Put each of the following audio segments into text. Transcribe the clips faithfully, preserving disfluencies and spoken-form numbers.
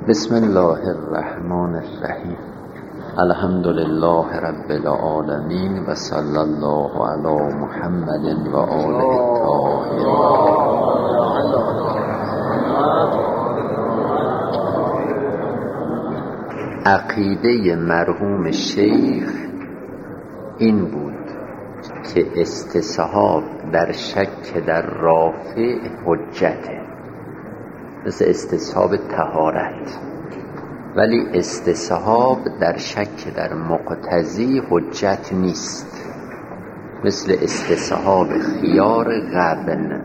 بسم الله الرحمن الرحیم. الحمد لله رب العالمین و صلی الله علی محمد و آله الطاهرین. عقیده مرحوم شیخ این بود که استصحاب در شک در رافع حجته، مثل استصحاب طهارت، ولی استصحاب در شک در مقتضی حجت نیست، مثل استصحاب خیار غبن.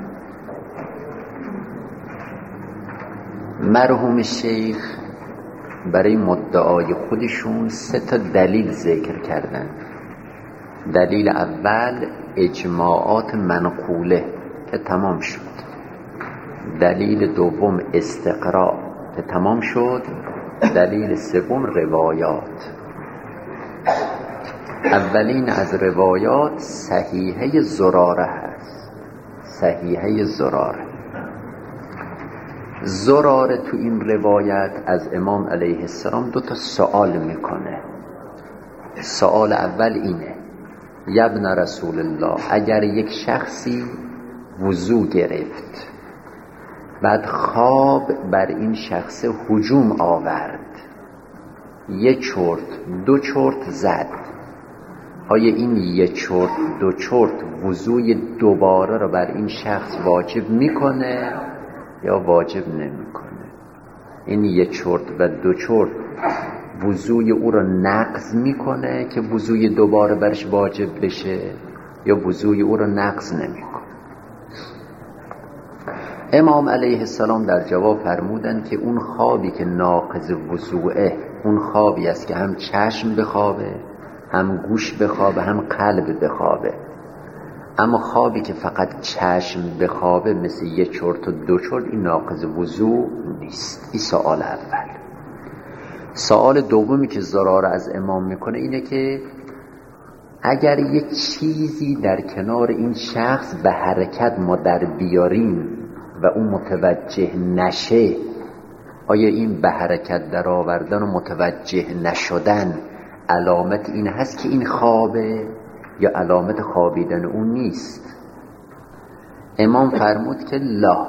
مرحوم شیخ برای مدعای خودشون سه تا دلیل ذکر کردن. دلیل اول اجماعات منقوله که تمام شد. دلیل دوم استقراء که تمام شد. دلیل سوم روایات. اولین از روایات صحیحه زراره هست. صحیحه زراره زراره تو این روایت از امام علیه السلام دو تا سوال میکنه. سوال اول اینه: یبن رسول الله، اگر یک شخصی وضو گرفت بعد خواب بر این شخص هجوم آورد، یه چرت دو چرت زد، آیا این یه چرت دو چرت وضوی دوباره رو بر این شخص واجب میکنه یا واجب نمیکنه؟ این یه چرت و دو چرت وضوی او رو نقض میکنه که وضوی دوباره برش واجب بشه یا وضوی او رو نقض نمیکنه؟ امام علیه السلام در جواب فرمودند که اون خوابی که ناقض وضوعه، اون خوابی است که هم چشم بخوابه، هم گوش بخوابه، هم قلب بخوابه. اما خوابی که فقط چشم بخوابه مثل یه چرت و دو چرت، این ناقض وضوع نیست. این سوال اول. سوال دومی که زراره از امام میکنه اینه که اگر یه چیزی در کنار این شخص به حرکت ما در بیاریم و اون متوجه نشه، آیا این به حرکت در آوردن و متوجه نشدن علامت این هست که این خوابه یا علامت خوابیدن اون نیست؟ امام فرمود که لا،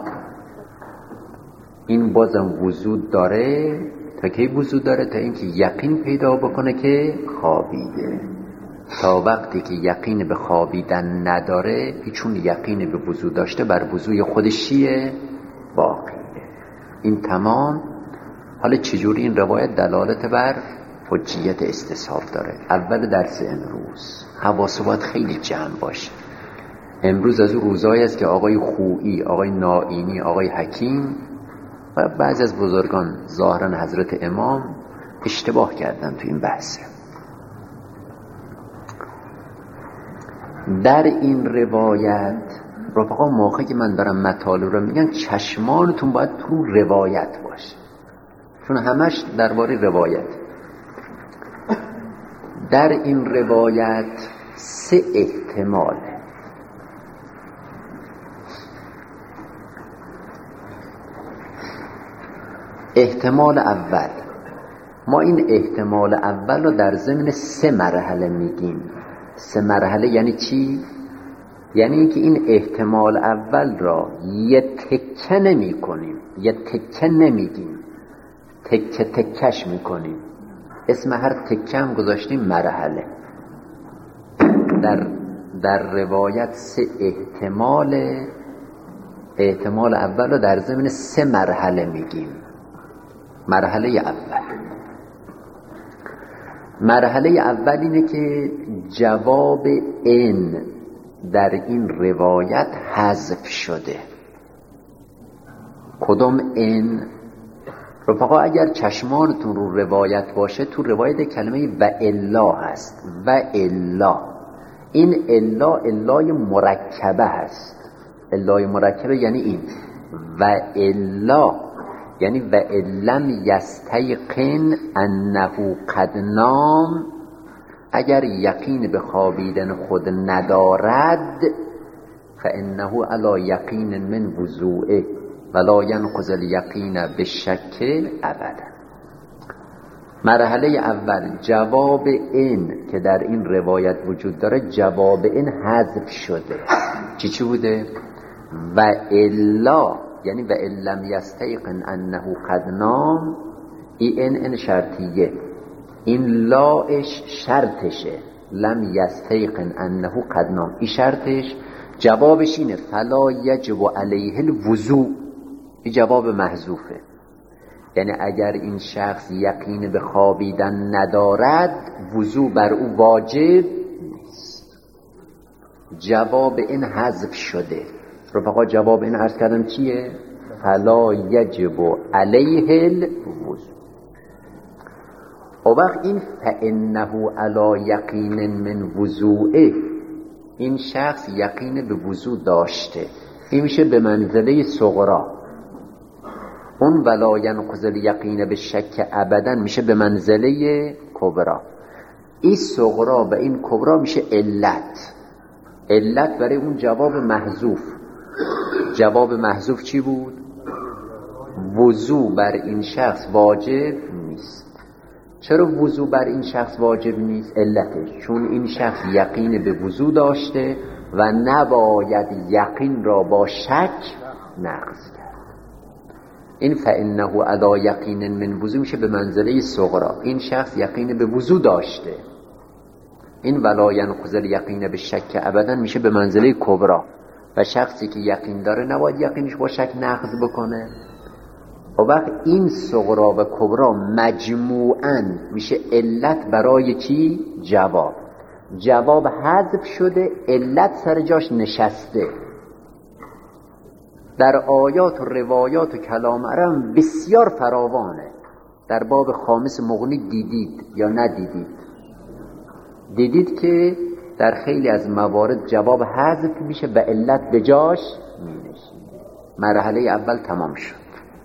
این بازم وجود داره. تا کی وجود داره؟ تا اینکه یقین پیدا بکنه که خوابیده. تا وقتی که یقین به خوابیدن نداره، هیچون یقین به وضو داشته بر وضوی خودش چیه؟ باقیه. این تمام. حالا چجوری این روایت دلالت بر حجیت استصحاب داره؟ اول درس امروز حواس باید خیلی جمع باشه. امروز از اون روزایی است که آقای خویی، آقای نائینی، آقای حکیم و بعضی از بزرگان ظاهرا حضرت امام اشتباه کردن تو این بحث. در این روایت رفقا، موقعی که من دارم مطالب رو میگم، چشمانتون باید تو روایت باشه، چون همش درباره روایت. در این روایت سه احتماله. احتمال اول، ما این احتمال اول رو در ضمن سه مرحله میگیم. سه مرحله یعنی چی؟ یعنی اینکه این احتمال اول را یه تکه نمی کنیم، یه تکه نمیگیم، تکه تکش میکنیم. اسم هر تکه هم گذاشتیم مرحله. در در روایت سه احتمال، احتمال اول رو در ضمن سه مرحله میگیم. مرحله اول، مرحله اول اینه که جواب این در این روایت حذف شده. کدوم این؟ رفقا اگر چشمانتون رو روایت باشه، تو روایت کلمه و الا هست. و الا، این الا الای مرکبه هست. الای مرکبه یعنی این. و الا یعنی و علم یستیقن انه قد نام، اگر یقین به خوابیدن خود ندارد، فانه علی یقین من وضوعه ولا ینقض الیقین بالشک ابدا. مرحله اول جواب این که در این روایت وجود داره، جواب این حذف شده. چی چی بوده؟ و الا، یعنی و لم یستیقن انه قد نام، این این شرطیه، این لاش شرطشه، لم یستیقن انه قد نام، این شرطش. جوابش اینه فلا یجب علیه الوضوء، این جواب محذوفه. یعنی اگر این شخص یقین به خوابیدن ندارد، وضوء بر او واجب نیست. جواب این حذف شده. رفقا جواب این عرض کردم چیه؟ فلا یجب علیه الوضوء. و وقت این فانه علی یقین من وضوئه، این شخص یقین به وضوء داشته، این میشه به منزله صغرا. اون ولا ینقض الیقین به شک ابدا میشه به منزله کبرا. این صغرا و این کبرا میشه علت. علت برای اون جواب محذوف. جواب محذوف چی بود؟ وضوء بر این شخص واجب نیست. چرا وضوء بر این شخص واجب نیست؟ علتش چون این شخص یقین به وضوء داشته و نباید یقین را با شک نقض کرد. این فانه علی یقین من وضوء میشه به منزله صغرا. این شخص یقین به وضوء داشته. این ولا ینقض الیقین به شک ابدا میشه به منزله کبرا. و شخصی که یقین داره نباید یقینش با شک نقض بکنه. و وقت این صغرا و کبرا مجموعاً میشه علت برای چی؟ جواب. جواب حذف شده، علت سر جاش نشسته. در آیات و روایات و کلام عرب بسیار فراوانه. در باب خامس مغنی دیدید یا ندیدید؟ دیدید که در خیلی از موارد جواب حذف میشه و علت به جاش مینشینه. مرحله اول تمام شد.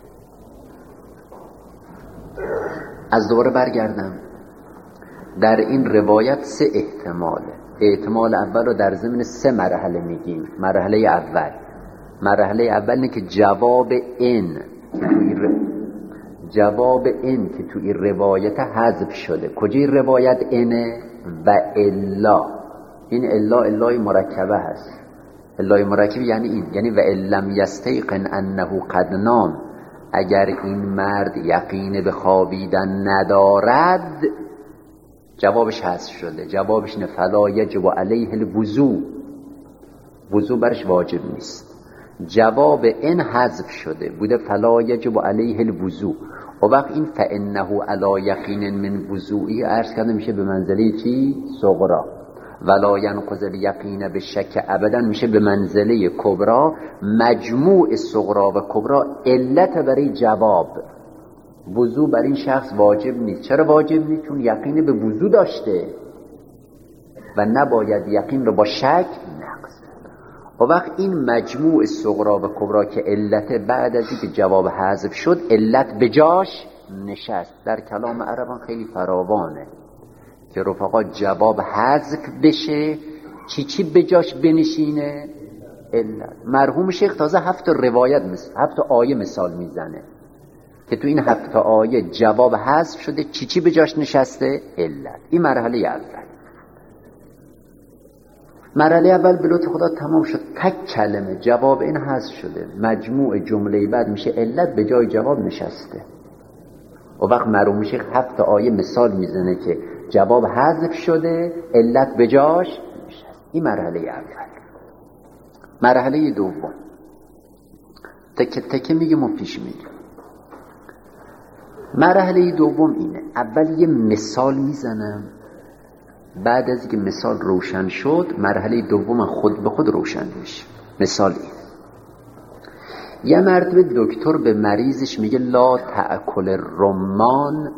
از دوباره برگردم. در این روایت سه احتماله. احتمال اول رو در ضمن سه مرحله میگیم. مرحله اول مرحله اول اینه که جواب این که توی ر... جواب این که توی روایت حذف شده. کجای روایت اینه؟ و الا. این الا الای مرکبه هست. الای مرکبه یعنی این، یعنی و لم یستیقن انه قد نام، اگر این مرد یقین به خوابیدن ندارد، جوابش حذف شده. جوابش اینه فلا یجب علیه الوضوء، وضوء برش واجب نیست. جواب این حذف شده بوده فلا یجب علیه الوضوء. و وقت این فانه علی یقین من وضوئی عرض کرده میشه به منزله چی؟ صغرا. ولا ینقض الیقین به شک ابدا میشه به منزله کبرا. مجموع صغرا و کبرا علت برای جواب. وضوء بر این شخص واجب نیست. چرا واجب نیست؟ چون یقین به وضوء داشته و نباید یقین رو با شک نقض. و وقت این مجموع صغرا و کبرا که علت، بعد از اینکه جواب حذف شد علت به جاش نشست. در کلام عربان خیلی فراوانه که رفقا جواب حذف بشه چی چی به جاش بنشینه؟ علت. مرحوم شیخ تازه هفت روایت مثل هفت آیه مثال میزنه که تو این هفت آیه جواب حذف شده، چی چی به جاش نشسته؟ علت. این مرحله اول. مرحله اول به لطف خدا تمام شد. تک کلمه جواب این حذف شده، مجموع جمله بعد میشه علت به جای جواب نشسته. و وقت مرحوم شیخ هفت آیه مثال میزنه که جواب حذف شده، علت به جاش نشست. این مرحله اول. مرحله دوم تکه تکه میگم و پیش میگم. مرحله دوم اینه، اول یه مثال میزنم، بعد از اینکه مثال روشن شد مرحله دوم خود به خود روشن میشه. مثال این: یه مرتبه دکتر به مریضش میگه لا تأکل الرمان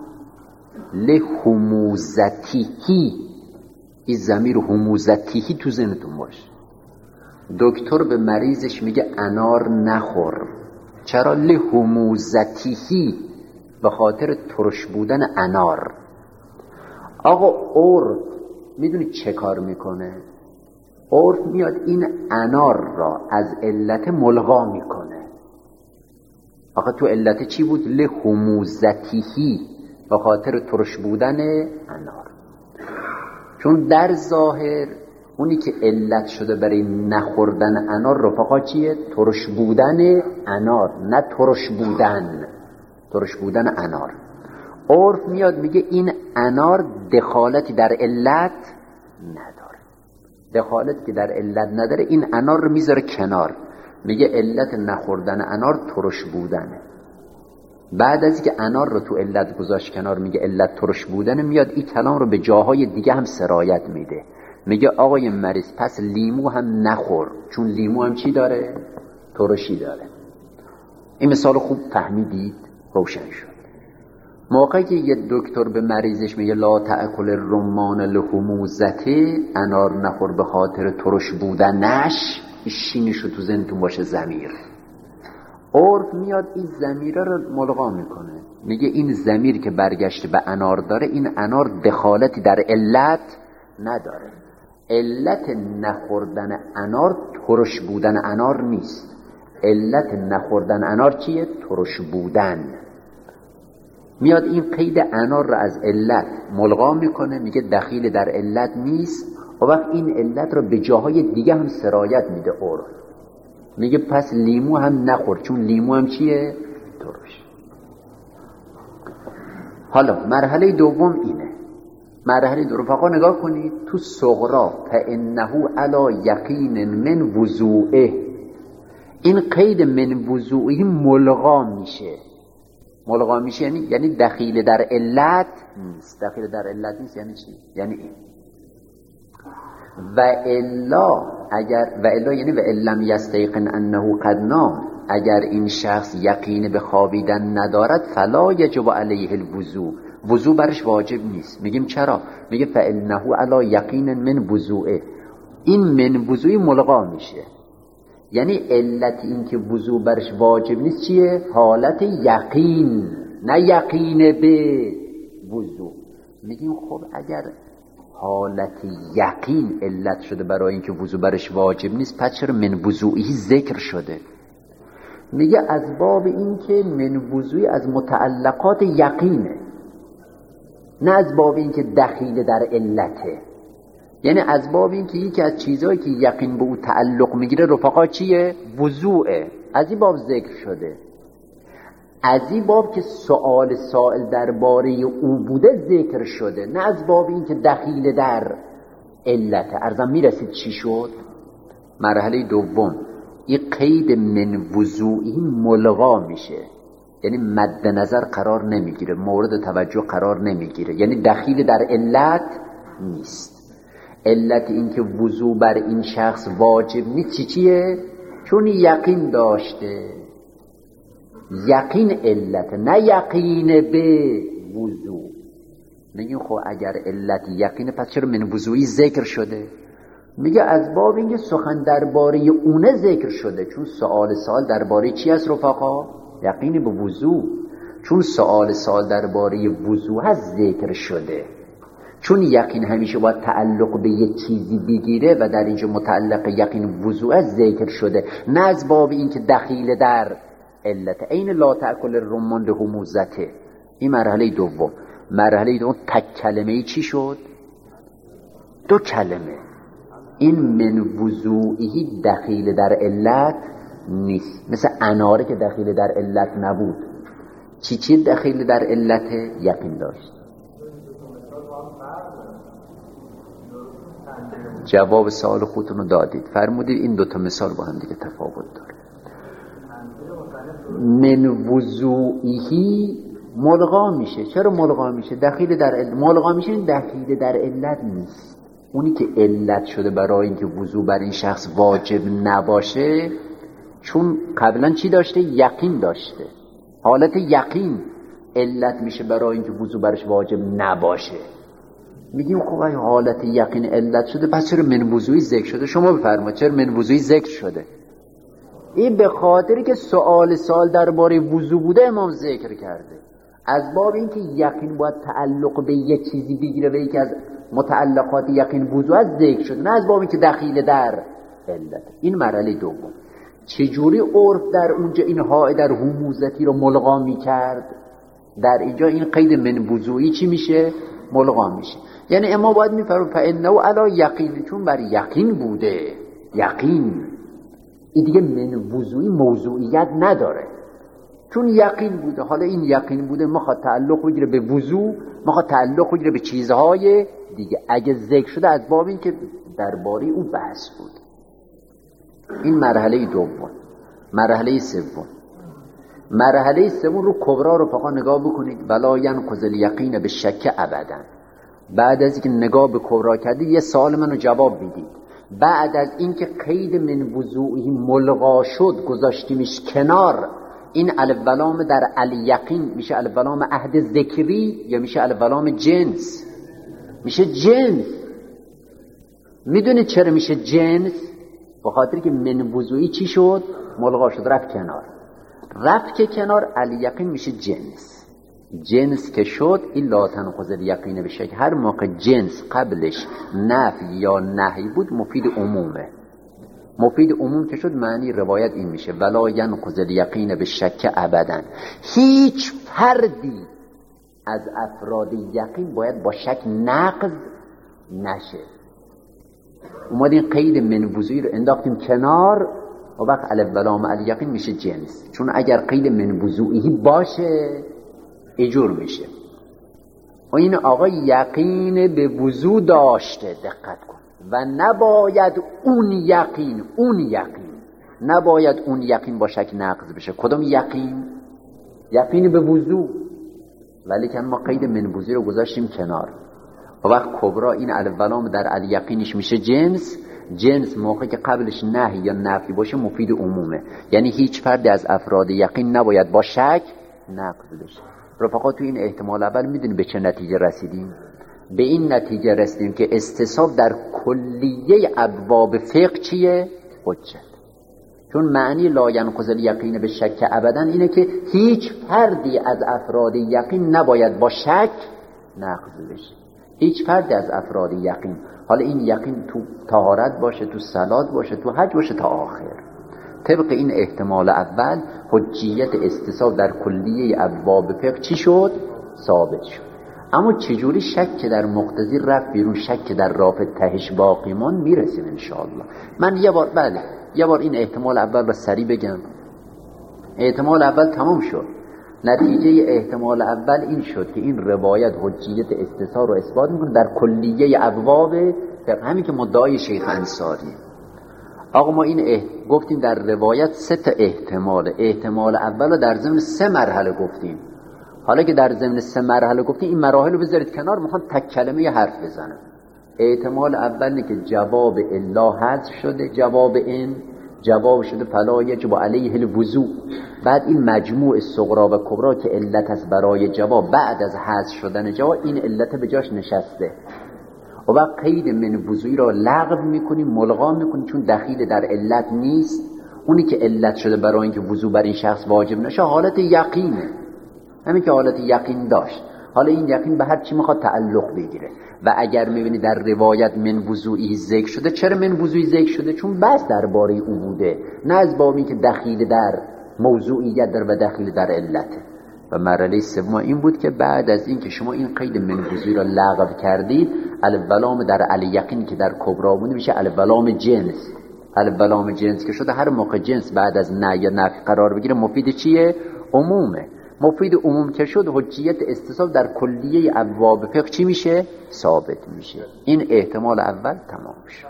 لحموزتیهی. این ضمیر حموزتیهی تو ذهنتون باشه. دکتر به مریضش میگه انار نخور. چرا؟ لحموزتیهی، به خاطر ترش بودن انار. آقا عرف میدونی چه کار میکنه؟ عرف میاد این انار را از علت ملغا میکنه. آقا تو علت چی بود؟ لحموزتیهی، به خاطر ترش بودن انار. چون در ظاهر اونی که علت شده برای نخوردن انار رفقا چیه؟ ترش بودن انار، نه ترش بودن، ترش بودن انار. عرف میاد میگه این انار دخالتی در علت نداره، دخالتی که در علت نداره این انار رو میذاره کنار، میگه علت نخوردن انار ترش بودنه. بعد از که انار رو تو علت گذاشت کنار میگه علت ترش بودنه، میاد این کلام رو به جاهای دیگه هم سرایت میده، میگه آقای مریض پس لیمو هم نخور، چون لیمو هم چی داره؟ ترشی داره. این مثال خوب فهمیدید؟ روشن شد. موقعی که یه دکتر به مریضش میگه لا تأکل الرمان لحموزته، انار نخور به خاطر ترش بودنش، شینشو تو ذهنتون باشه ضمیر. عرف میاد این ضمیره رو ملغا میکنه، میگه این ضمیر که برگشته به انار داره، این انار دخالتی در علت نداره. علت نخوردن انار ترش بودن انار نیست، علت نخوردن انار چیه؟ ترش بودن. میاد این قید انار رو از علت ملغا میکنه، میگه دخیل در علت نیست، و وقت این علت رو به جاهای دیگه هم سرایت میده. عرف میگه پس لیمو هم نخور، چون لیمو هم چیه؟ ترش. حالا مرحله دوم اینه. مرحله دوم فقط نگاه کنید تو صغرا فانه علی یقین من وضوعه، این قید من وضوعه ملغا میشه. ملغا میشه یعنی یعنی دخیل در علت نیست. دخیل در علت نیست یعنی چی؟ یعنی این و الا اگر و الا یعنی و لم یستیقن انه قد نام، اگر این شخص یقین به خوابیدن ندارد فلا یجب علیه الوضوء، وضوء برش واجب نیست. میگیم چرا؟ میگه فانه علی یقین من وضوعه، این من وضوعی ملغا میشه. یعنی علت این که وضوء برش واجب نیست چیه؟ حالت یقین، نه یقین به وضوء. میگیم خب اگر حالت یقین علت شده برای اینکه وضوء برش واجب نیست، پس چرا من وضوعی ذکر شده؟ میگه از باب این که من وضوعی از متعلقات یقینه، نه از باب این که دخیل در علته. یعنی از باب این که یکی از چیزهایی که یقین به او تعلق میگیره رفقا چیه؟ وضوعه، از این باب ذکر شده. از این باب که سؤال سائل درباره او بوده ذکر شده، نه از باب این که دخیل در علته. ارزم میرسید چی شد؟ مرحله دوم این قید من وضوعی ملغا میشه، یعنی مد نظر قرار نمیگیره، مورد توجه قرار نمیگیره، یعنی دخیل در علت نیست. علت این که وضوع بر این شخص واجب نیست چی چیه؟ چون یقین داشته. یقین علت، نه یقین به وضوع. میگیم خب اگر علت یقین پس چرا من وضوعی ذکر شده؟ میگه از باب اینکه سخن درباره اونه ذکر شده، چون سؤال سال درباره چی است رفقا؟ یقین به وضوع. چون سؤال سال درباره وضوع هست ذکر شده، چون یقین همیشه باید تعلق به یک چیزی بگیره و در اینجا متعلق یقین وضوع هست ذکر شده، نه از باب اینکه دخیل در علت. این لا تأکل الرمان لحموزته. این مرحله دوم. مرحله دوم تک کلمه چی شد؟ دو کلمه. این من وضوعی دخیل در علت نیست، مثل اناره که دخیل در علت نبود. چی چی دخیل در علت؟ یقین داشت. جواب سوال خودتون رو دادید، فرمودید این دوتا مثال با هم دیگه تفاوت داره. من وضوعی ملغا میشه. چرا ملغا میشه؟ دخیل در علت. ملغا میشه این دخیل در علت نیست. اونی که علت شده برای اینکه وضوع بر این شخص واجب نباشه، چون قبلا چی داشته؟ یقین داشته. حالت یقین علت میشه برای اینکه وضوع برش واجب نباشه. میگیم خب این حالت یقین علت شده، پس چرا من وضوعی ذکر شده؟ شما بفرمایید چرا من وضوعی ذکر شده؟ این به خاطری که سؤال سال درباره وضوع بوده امام ذکر کرده. از باب اینکه یقین باید تعلق به یک چیزی بگیره و یکی از متعلقات یقین وضوع از ذکر شده، نه از باب اینکه دخیل در علت. این مرحله دوم. چجوری عرف در اونجا این های در حموزتی رو ملغا میکرد؟ در اینجا این قید من وضوعی چی میشه؟ ملغا میشه. یعنی اما باید میفرم فانه علی یقین، چون بر یقین بوده. یقین این دیگه من وضوعی موضوعیت نداره، چون یقین بوده. حالا این یقین بوده میخواد تعلق بگیره به وضوع، میخواد تعلق بگیره به چیزهای دیگه. اگه ذکر شده از باب این که درباره او بحث بود. این مرحله دوم. مرحله سوم، مرحله سوم رو کبرا رو فقط نگاه بکنید. ولا ینقض الیقین به شک ابدا. بعد از اینکه نگاه به کبرا کردید یه سوال منو جواب بدید. بعد از اینکه قید من وضوعی ملغا شد گذاشتیمش کنار، این الف و لام در الیقین میشه الف و لام عهد ذکری یا میشه الف و لام جنس؟ میشه جنس. میدونید چرا میشه جنس؟ به خاطر که من وضوعی چی شد؟ ملغا شد، رفت کنار. رفت که کنار الیقین میشه جنس. جنس که شد این لا تنقض الیقین به شک. هر موقع جنس قبلش نفی یا نهی بود مفید عمومه. مفید عموم که شد معنی روایت این میشه ولا ینقض الیقین به شک ابدا. هیچ فردی از افراد یقین باید با شک نقض نشه. اومدین قید من وضوعی رو انداختیم کنار و وقت الف و لام الیقین میشه جنس. چون اگر قید من وضوعی باشه اجور میشه. و این آقا یقین به وضوع داشته، دقت کن. و نباید اون یقین اون یقین نباید اون یقین با شک نقض بشه. کدام یقین؟ یقین به وضوع. ولی که ما قید من وضوعی رو گذاشتیم کنار و وقت کبرا این الف و لام در الیقینش میشه جنس. جنس موقعی که قبلش نهی یا نفی باشه مفید عمومه. یعنی هیچ فردی از افراد یقین نباید با شک نقض بشه. رفقا تو این احتمال اول میدونی به چه نتیجه رسیدیم؟ به این نتیجه رسیدیم که استصحاب در کلیه ابواب فقه چیه؟ حجت. چون معنی لا ینقض الیقین به شک ابدا اینه که هیچ فردی از افراد یقین نباید با شک نقض بشه. هیچ فردی از افراد یقین، حالا این یقین تو طهارت باشه، تو صلات باشه، تو حج باشه تا آخر. طبق این احتمال اول حجیت استصحاب در کلیه ابواب فقه چی شد؟ ثابت شد. اما چجوری شک در مقتضی رفت بیرون، شک در رافع تهش باقی مان میرسیم انشاءالله. من یه بار بله یه بار این احتمال اول رو سریع بگم. احتمال اول تمام شد. نتیجه احتمال اول این شد که این روایت حجیت استصحاب رو اثبات میکنه در کلیه ابواب فقه، همین که مدعای شیخ انصاری. آقا ما این اح... گفتیم در روایت سه تا احتمال. احتمال اول رو در ضمن سه مرحله گفتیم. حالا که در ضمن سه مرحله گفتیم این مراحل رو بذارید کنار، میخوام تک کلمه حرف بزنم. احتمال اول اینه که جواب الا حذف شده، جواب این جواب شده فلا یجب علیه الوضوء. بعد این مجموع صغرا و کبرا که علت است برای جواب، بعد از حذف شدن جواب این علت به جاش نشسته و بعد قید من وضوعی را لغو میکنیم، ملغا میکنیم، چون دخیل در علت نیست. اونی که علت شده برای اینکه وضوء بر این شخص واجب نشه حالت یقینه، همین که حالت یقین داشت. حالا این یقین به هر چی میخواد تعلق بگیره. و اگر میبینی در روایت من وضوعی ذکر شده، چرا من وضوعی ذکر شده؟ چون بس درباره او بوده، نه از بابی که دخیل در موضوعیت در و دخیل در علته. و مرحله سوم این بود که بعد از این که شما این قید من وضوعی را لغو کردید، الف و لام در الیقین که در کبرا بوده میشه الف و لام جنس. الف و لام جنس که شده هر موقع جنس بعد از نه یا نفی قرار بگیره مفید چیه؟ عمومه. مفید عموم که شد حجیت استصحاب در کلیه ابواب فقه چی میشه؟ ثابت میشه. این احتمال اول تمام شد.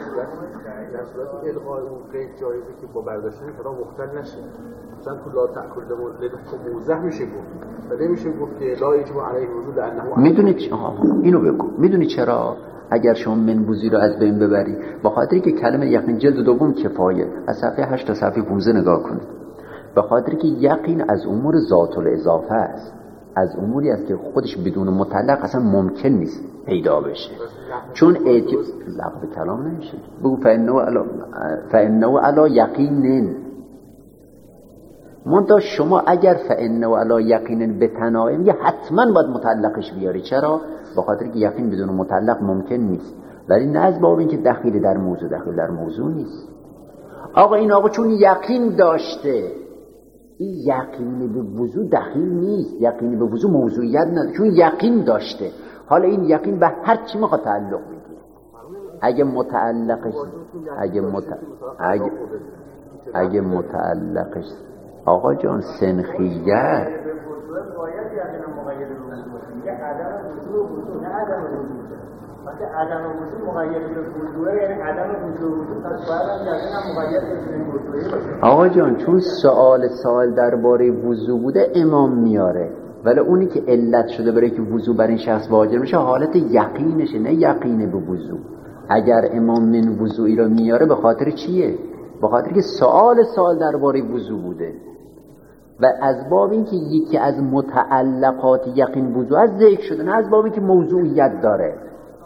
در صورت الغای اون قید جایزه که با برداشتن فرا مختل نشه. مثلا تو لا تأکل لدکم موزه میشه گفت و نمیشه گفت که لا یجب علیه الوضوء لانه. میدونید اینو بگو، میدونی چرا؟ اگر شما من وضوعی رو از بین ببری، با خاطری که کلمه یقین جلد دوم کفایه، از صفحه هشت تا صفحه پانزده نگاه کنید. به خاطر که یقین از امور ذات الاضافه است، از اموری است که خودش بدون مطلق اصلا ممکن نیست پیدا بشه. چون اعتیاد لغو کلام نمیشه. بگو فانه علی فانه علی یقین. منتها شما اگر فانه علی یقین بتنایم یه حتما باید مطلقش بیاری. چرا؟ به خاطر که یقین بدون مطلق ممکن نیست. ولی نه از باب اینکه دخیل در موضوع، دخیل در موضوع نیست. آقا این آقا چون یقین داشته این یقین به وضوع دخیل نیست. یقین به وضوع موضوعیت نداره، چون یقین داشته. حالا این یقین به هر چی میخواد تعلق بگیره. اگه متعلقش اگه مت... اگه اگه متعلقش آقا جان سنخیت وقتی عدم وجود مغیر به وجوده یعنی عدم وجود پس باید هم یقین مغیر به وجوده باشه. آقا جان چون سوال سوال درباره وضو بوده امام میاره، ولی اونی که علت شده برای که وضو بر این شخص واجب میشه حالت یقینشه، نه یقین به وضو. اگر امام من وضوعی رو میاره به خاطر چیه؟ به خاطر که سوال سوال درباره وضو بوده و از باب این که یکی از متعلقات یقین وضو از ذکر شده، نه از باب این که موضوعیت داره.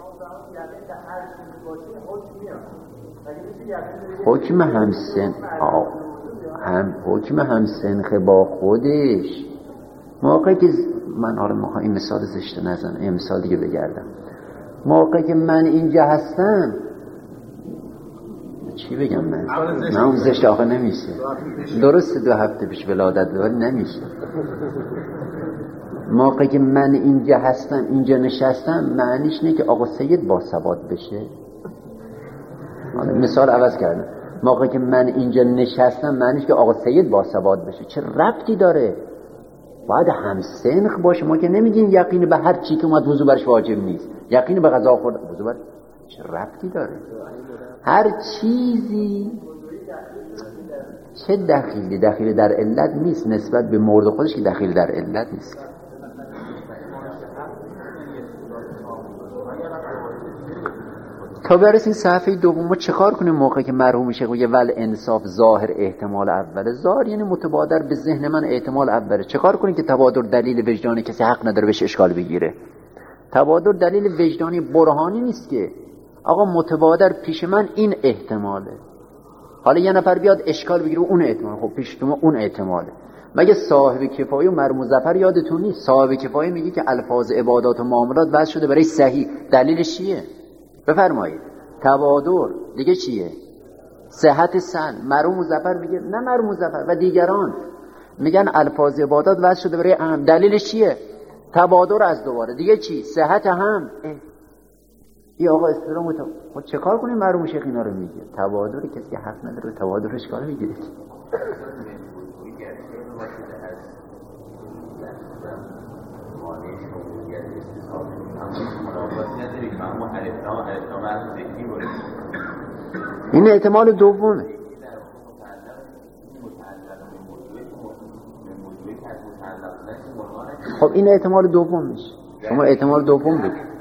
حکم همسن هم حکم همسنخه با خودش موقعی که من حالا میخوام این مثال زشت نزنم، این مثال دیگه بگردم. موقعی که من اینجا هستم چی بگم من؟ نه اون زشت آخه نمیشه. درسته دو هفته پیش ولادت داری نمیشه. موقعی که من اینجا هستم اینجا نشستم معنیش نه که آقا سید با ثبات بشه. مثال عوض کردم. موقعی که من اینجا نشستم معنیش که آقا سید با ثبات بشه. چه ربطی داره؟ باید هم سنخ باشه. ما که نمیگیم یقین به هر چی که اومد وضو برش واجب نیست. یقین به غذا خورد وضو برش چه ربطی داره؟ هر چیزی چه دخیلی دخیل در علت نیست نسبت به مورد خودش که دخیل در علت نیست. تا برسیم صفحه دوم ما چه کار کنیم موقعی که مرحوم میشه یه ول انصاف ظاهر احتمال اوله. ظاهر یعنی متبادر به ذهن من احتمال اوله. چه کار کنیم که تبادر دلیل وجدانی کسی حق نداره بهش اشکال بگیره؟ تبادر دلیل وجدانی برهانی نیست که آقا متبادر پیش من این احتماله. حالا یه نفر بیاد اشکال بگیره اون احتمال، خب پیش تو اون احتماله. مگه صاحب کفایه و مرحوم ظفر یادتون نیست؟ صاحب کفایه میگه که الفاظ عبادات و معاملات وضع شده برای صحیح. دلیلش چیه؟ بفرمایید. تبادر. دیگه چیه؟ صحت سن. مرحوم ظفر میگه نه مرحوم ظفر و دیگران میگن الفاظ عبادات وضع شده برای هم. دلیلش چیه؟ تبادر از دوباره. دیگه چی؟ صحت هم. ای آقا استرام و خود چه کار کنیم؟ مرحوم شیخ اینا رو میگه. تبادر کسی حق نداره تبادرش کار میگیره. این احتمال دومه. خب این احتمال دوم میشه. شما احتمال دوم بگید.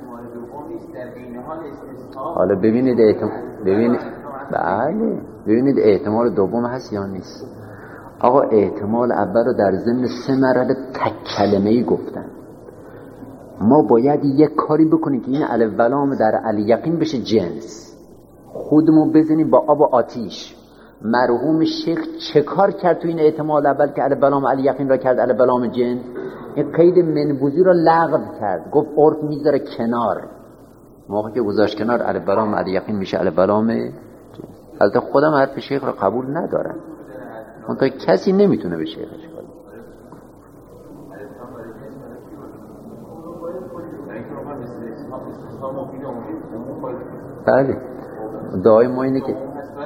حالا ببینید احتمال ببینید بله ببینید احتمال دوم هست یا نیست. آقا احتمال اول رو در ضمن سه مرحله تک کلمه‌ای گفتن. ما باید یک کاری بکنیم که این الف و لام در الیقین بشه جنس. خودمون بزنیم با آب و آتیش. مرحوم شیخ چه کار کرد تو این احتمال اول که الف و لام الیقین را کرد الف و لام جنس؟ این قید منبوذی را لغو کرد. گفت عرف میذاره کنار. موقعی که گذاشت کنار الف و لام الیقین میشه الف و لام جنس. البته خودم حرف شیخ را قبول ندارم. منتها کسی نمیتونه به شیخش کنه. بله دعای ما اینه که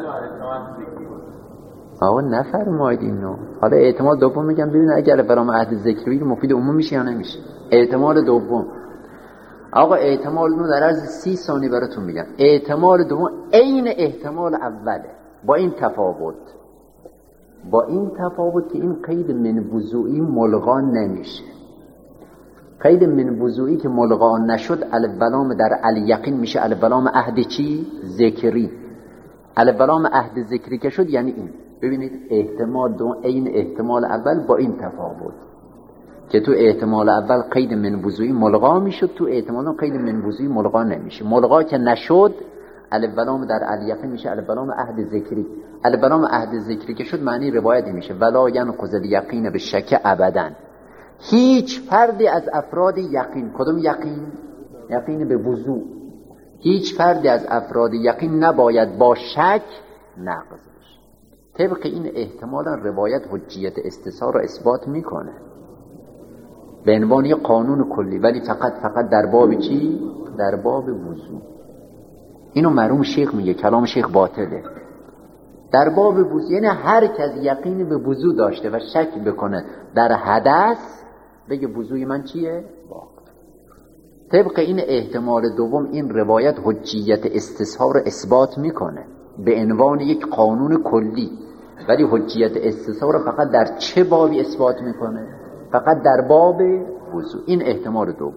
آقا نفرمایید اینو. حالا احتمال دوم میگم ببین اگر برام عهد ذکری مفید عموم میشه یا نمیشه. احتمال دوم آقا احتمال دو در عرض سی ثانیه براتون میگم. احتمال دوم عین احتمال اوله با این تفاوت با این تفاوت که این قید من وضوعی ملغا نمیشه. قید من وضوعی که ملغا نشد الف و لام در الیقین میشه الف و لام عهد چی؟ ذکری. الف و لام عهد ذکری که شد یعنی این. ببینید احتمال دو عین احتمال اول با این تفاوت که تو احتمال اول قید من وضوعی ملغا میشد، تو احتمال دو قید من وضوعی ملغا نمیشه. ملغا که نشد الف و لام در الیقین میشه الف و لام عهد ذکری. الف و لام عهد ذکری که شد معنی روایتی میشه ولا ینقض الیقین بالشک ابدا. هیچ فردی از افراد یقین، کدوم یقین؟ یقین به وضو. هیچ فردی از افراد یقین نباید با شک نقض بشه. طبق این احتمالا روایت حجیت استثار رو اثبات میکنه به عنوان یه قانون کلی، ولی فقط فقط در باب چی؟ در باب وضو. اینو مرحوم شیخ میگه کلام شیخ باطله. در باب وضو یعنی هر کس یقین به وضو داشته و شک بکنه در حدث بگه وضوی من چیه؟ باق. طبق این احتمال دوم این روایت حجیت استثار رو اثبات میکنه به عنوان یک قانون کلی، ولی حجیت استثار رو فقط در چه بابی اثبات میکنه؟ فقط در باب وضو. این احتمال دوم.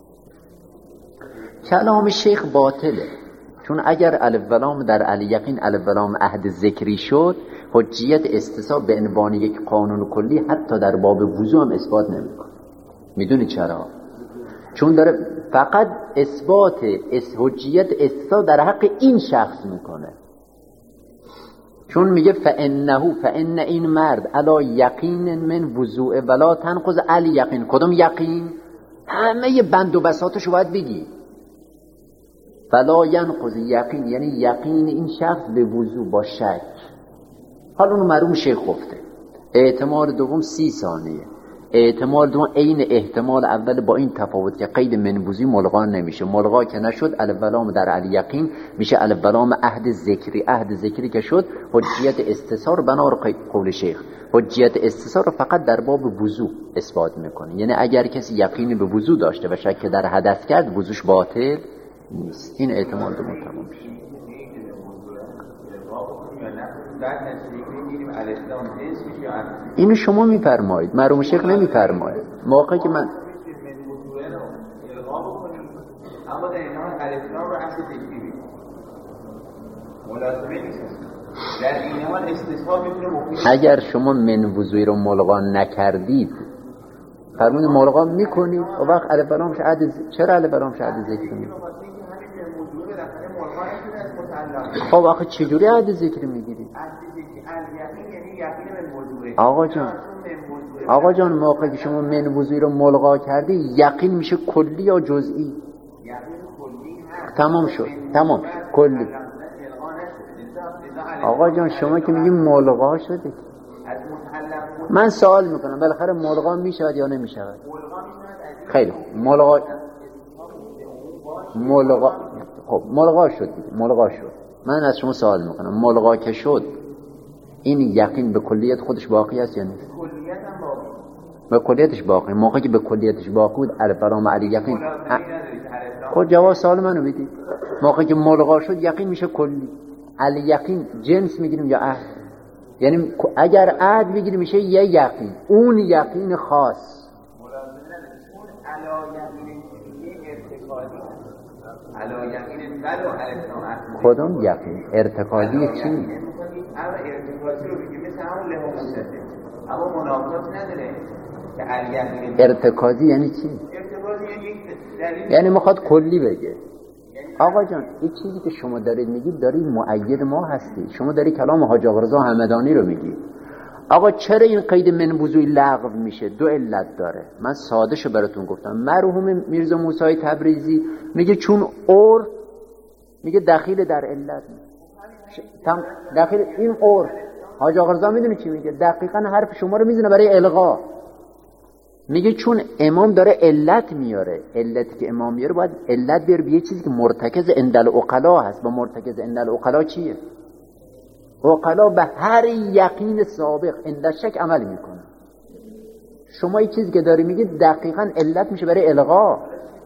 کلام شیخ باطله، چون اگر الف و لام در الیقین الف و لام عهد ذکری شد، حجیت استثار به عنوان یک قانون کلی حتی در باب وضو هم اثبات نمیکنه. میدونی چرا؟ چون داره فقط اثبات حجیت استثار در حق این شخص میکنه، چون میگه فانه فان این مرد علی یقین من وضوء ولا تنقض علی یقین. کدوم یقین؟ همه بند و بساطشو باید بگی. فلا ینقض یقین یعنی یقین این شخص به وضو با شک. حالا اونو مرحوم شیخ گفته. احتمال دوم سی ثانیه. احتمال دوم عین احتمال اول با این تفاوت که قید من وضوی ملغا نمیشه. ملغا که نشد الف و لام در علی یقین میشه الف و لام عهد ذکری. عهد ذکری که شد حجیت استثار بنا قول شیخ حجیت استثار رو فقط در باب وضو اثبات میکنه. یعنی اگر کسی یقینی به وضو داشته و شک در حدث کرد وضوش باطل نیست. این احتمال دوم تمام میشه. اینو شما میفرمایید، مرحوم شیخ نمیفرماید. موقعی که من اما در این حال الاسلام رو اصل تکریبی ملازمه نیست. در این حال استثبات میتونه مفید. اگر شما من وضوئی رو ملغا نکردید فرمود ملغا میکنید و وقت الف و لام شهادت. چرا الف و لام شهادت ذکر میگید؟ خب آخه چجوری عهد ذکر میگیرید؟ آقا جان آقا جان موقعی که شما من وضوئی رو ملغا کردی یقین میشه کلی یا جزئی؟ تمام شد. تمام کلی. آقا جان شما که میگی ملغا شده، من سوال میکنم بالاخره ملغا میشود یا نمیشود؟ خیلی ملغا ملغا خب ملغا شد دیگه. ملغا شد. من از شما سوال میکنم ملغا که شد این یقین به کلیت خودش باقی است یا نیست؟ کلیت هم باقی. به کلیتش باقی. موقعی که به کلیتش باقی بود الف و لام علی یقین. خود جواب سوال منو بدید. موقعی که ملغا شد یقین میشه کلی. علی یقین جنس میگیریم یا عهد؟ یعنی اگر عهد بگیریم میشه یه یقین، اون یقین خاص. کدوم یقین؟ ارتکازی چی؟ اما ارتکازی رو بگیم مثل همون له مستده، اما منافات نداره که علیقین. ارتکازی یعنی چی؟ ارتکازی یعنی یعنی میخواد کلی بگه. آقا جان این چیزی که شما دارید میگید دارید مؤید ما هستی. شما دارید کلام حاج آقا رضا همدانی رو میگید. آقا چرا این قید من وضوئی لغو میشه؟ دو علت داره. من ساده شو براتون گفتم. مرحوم میرزا موسی تبریزی میگه چون عرف میگه دخیل در علت تم دخیل این عرف. حاج آقا رضا میدونی چی میگه؟ دقیقاً حرف شما رو میزنه برای الغا. میگه چون امام داره علت میاره، علتی که امام میاره باید علت بیاره به یه چیزی که مرتکز عند العقلا هست. و مرتکز عند العقلا چیه؟ عقلا به هر یقین سابق عند شک عمل میکنه. شما این چیزی که داری میگید دقیقاً علت میشه برای الغا.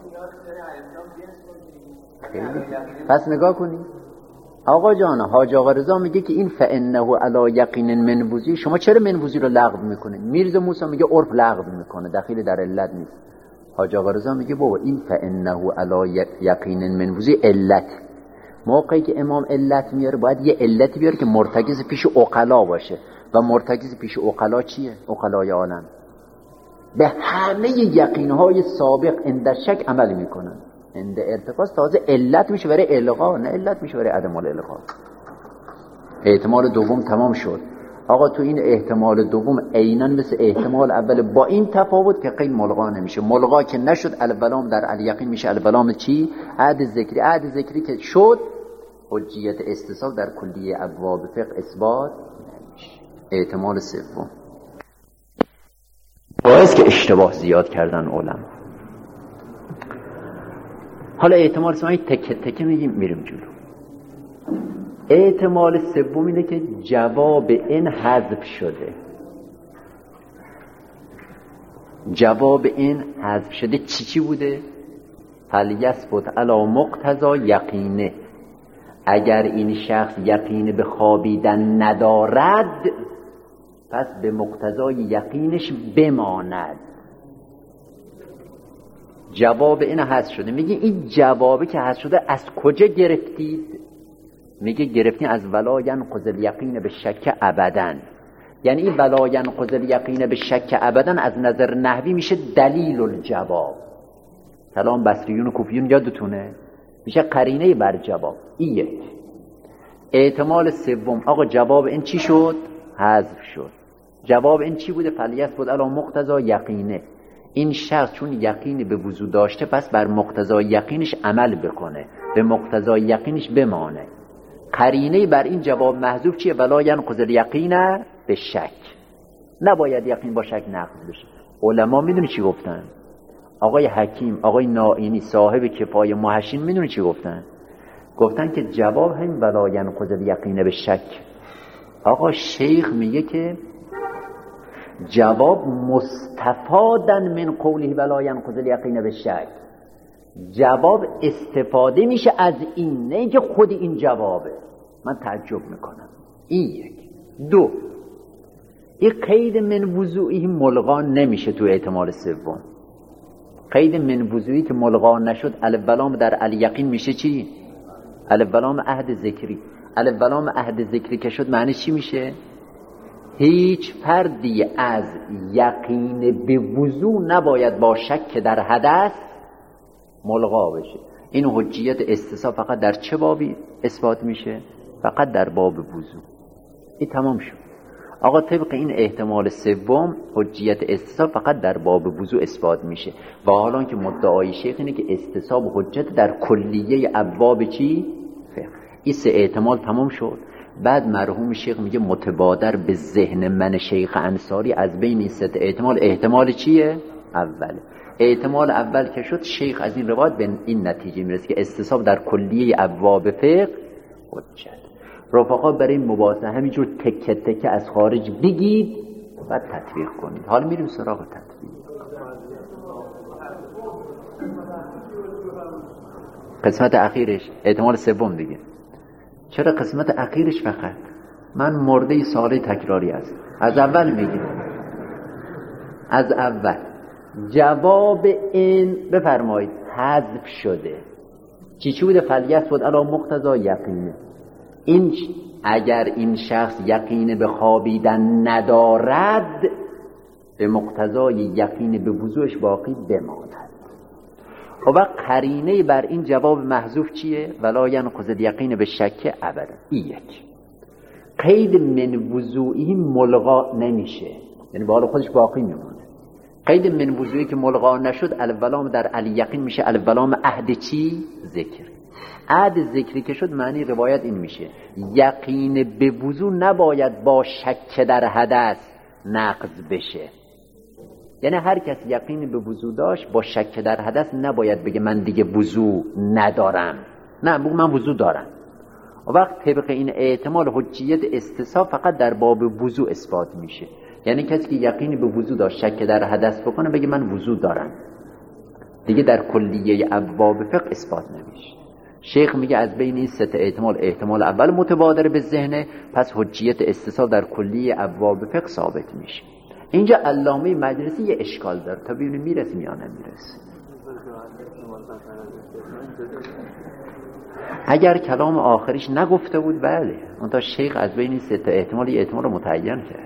پس نگاه کنید آقا جان حاج آقا رضا میگه که این فانه علی یقین من وضوئی. شما چرا من وضوئی رو لغو میکنید؟ میرزا موسی میگه عرف لغو میکنه، دخیل در علت نیست. حاج آقا رضا میگه بابا این فانه علی یقین من وضوئی علت. موقعی که امام علت میاره باید یه علتی بیاره که مرتکز پیش عقلا باشه. و مرتکز پیش عقلا چیه؟ عقلای عالم به همه یقینهای سابق عند شک عمل میکنن. عند ارتکاز تازه علت میشه برای الغا، نه علت میشه برای عدم الالغا. احتمال دوم تمام شد. آقا تو این احتمال دوم عیناً مثل احتمال اول با این تفاوت که قید ملغا نمیشه. ملغا که نشد الف و لام در علی یقین میشه الف و لام چی؟ عهد ذکری. عهد ذکری که شد حجیت استثال در کلیه ابواب فقه اثبات نمیشه. احتمال سوم باعث که اشتباه زیاد کردن علما. حالا احتمال سوم تکه تکه میگیم میریم جلو. احتمال سوم اینه که جواب این حذف شده. جواب این حذف شده چی چی بوده؟ فلیثبت علی مقتضی یقینه، اگر این شخص یقین به خوابیدن ندارد پس به مقتضای یقینش بماند. جواب این حذف شده. میگه این جوابی که حذف شده از کجا گرفتید؟ میگه گرفتین از ولا ینقض الیقین به شک ابدا. یعنی این ولا ینقض الیقین به شک ابدا از نظر نحوی میشه دلیل الجواب. کلام بصریون و کوفیون یادتونه میشه قرینه بر جواب. این یک. احتمال سوم آقا جواب این چی شد؟ حذف شد. جواب این چی بوده؟ فلیثبت علی مقتضی یقینه، این شخص چون یقین به وضو داشته پس بر مقتضای یقینش عمل بکنه، به مقتضای یقینش بمانه. قرینه بر این جواب محذوف چیه؟ ولا ینقض الیقین به شک، نباید یقین با شک نقض بشه. علما میدونی چی گفتن؟ آقای حکیم، آقای نائینی صاحب کفایه محشین میدونی چی گفتن؟ گفتن که جواب همین ولا ینقض الیقین به شک. آقا شیخ میگه که جواب مستفادن من قوله ولا ینقض الیقین به شک، جواب استفاده میشه از این، نه اینکه خود این جوابه. من تعجب میکنم. این یک. دو، این قید من وضوعی ملغا نمیشه تو احتمال سوم. قید من وضوعی که ملغا نشد الف ولام در الیقین میشه چی؟ الف ولام عهد ذکری. الف ولام عهد ذکری که شد معنی چی میشه؟ هیچ فردی از یقین به وضو نباید با شک در حدث ملغا بشه. این حجیت استصحاب فقط در چه بابی اثبات میشه؟ فقط در باب وضو. این تمام شد. آقا طبق این احتمال سوم حجیت استصحاب فقط در باب وضو اثبات میشه، و حالا که مدعای شیخ اینه که استصحاب و حجت در کلیه ابواب چی؟ فقه. این سه احتمال تمام شد. بعد مرحوم شیخ میگه متبادر به ذهن من شیخ انصاری از بین این سه احتمال، احتمال چیه؟ اوله. احتمال اول که شد شیخ از این روایت به این نتیجه میرسه که استصحاب در کلیه ابواب فقه حجت. رفقا برای مباحثه همینجور تکه تکه از خارج بگید و تطبیق کنید. حالا میریم سراغ تطبیق. قسمت اخیرش احتمال سوم دیگه. چرا قسمت اخیرش فقط؟ من مرده ساله تکراری هست. از اول میگیم. از اول جواب این بفرمایید حذف شده. چی چی بوده؟ فلیثبت علی مقتضی یقینه. این اگر این شخص یقین به خوابیدن ندارد به مقتضای یقین به وضوعش باقی بماند. و وقت قرینه بر این جواب محذوف چیه؟ ولا ینقض الیقین به شک ابدا. این یک. قید من وضوعی ملغا نمیشه، یعنی به حال خودش باقی میمونه. قید من وضوعی که ملغا نشد الف ولام در الیقین میشه الف ولام عهد چی؟ ذکر. عهد ذکری که شد معنی روایت این میشه یقین به وضو نباید با شک در حدث نقض بشه. یعنی هر کس یقین به وضو داشت با شک در حدث نباید بگه من دیگه وضو ندارم، نه بگو من وضو دارم. و وقت طبق این احتمال حجیت استصحاب فقط در باب وضو اثبات میشه. یعنی کسی که یقین به وضو داشت شک در حدث بکنه بگه من وضو دارم، دیگه در کلیه ابواب فقه اثبات نمیشه. شیخ میگه از بین این سه احتمال احتمال اول متبادر به ذهنه، پس حجیت استصحاب در کلیه ابواب فقه ثابت میشه. اینجا علامه مجلسی یه اشکال داره، تا ببینیم میرسه یا نمیرسه. اگر کلام آخرش نگفته بود بله، منتها شیخ از بین این سه احتمال یه احتمال رو متعین کرد.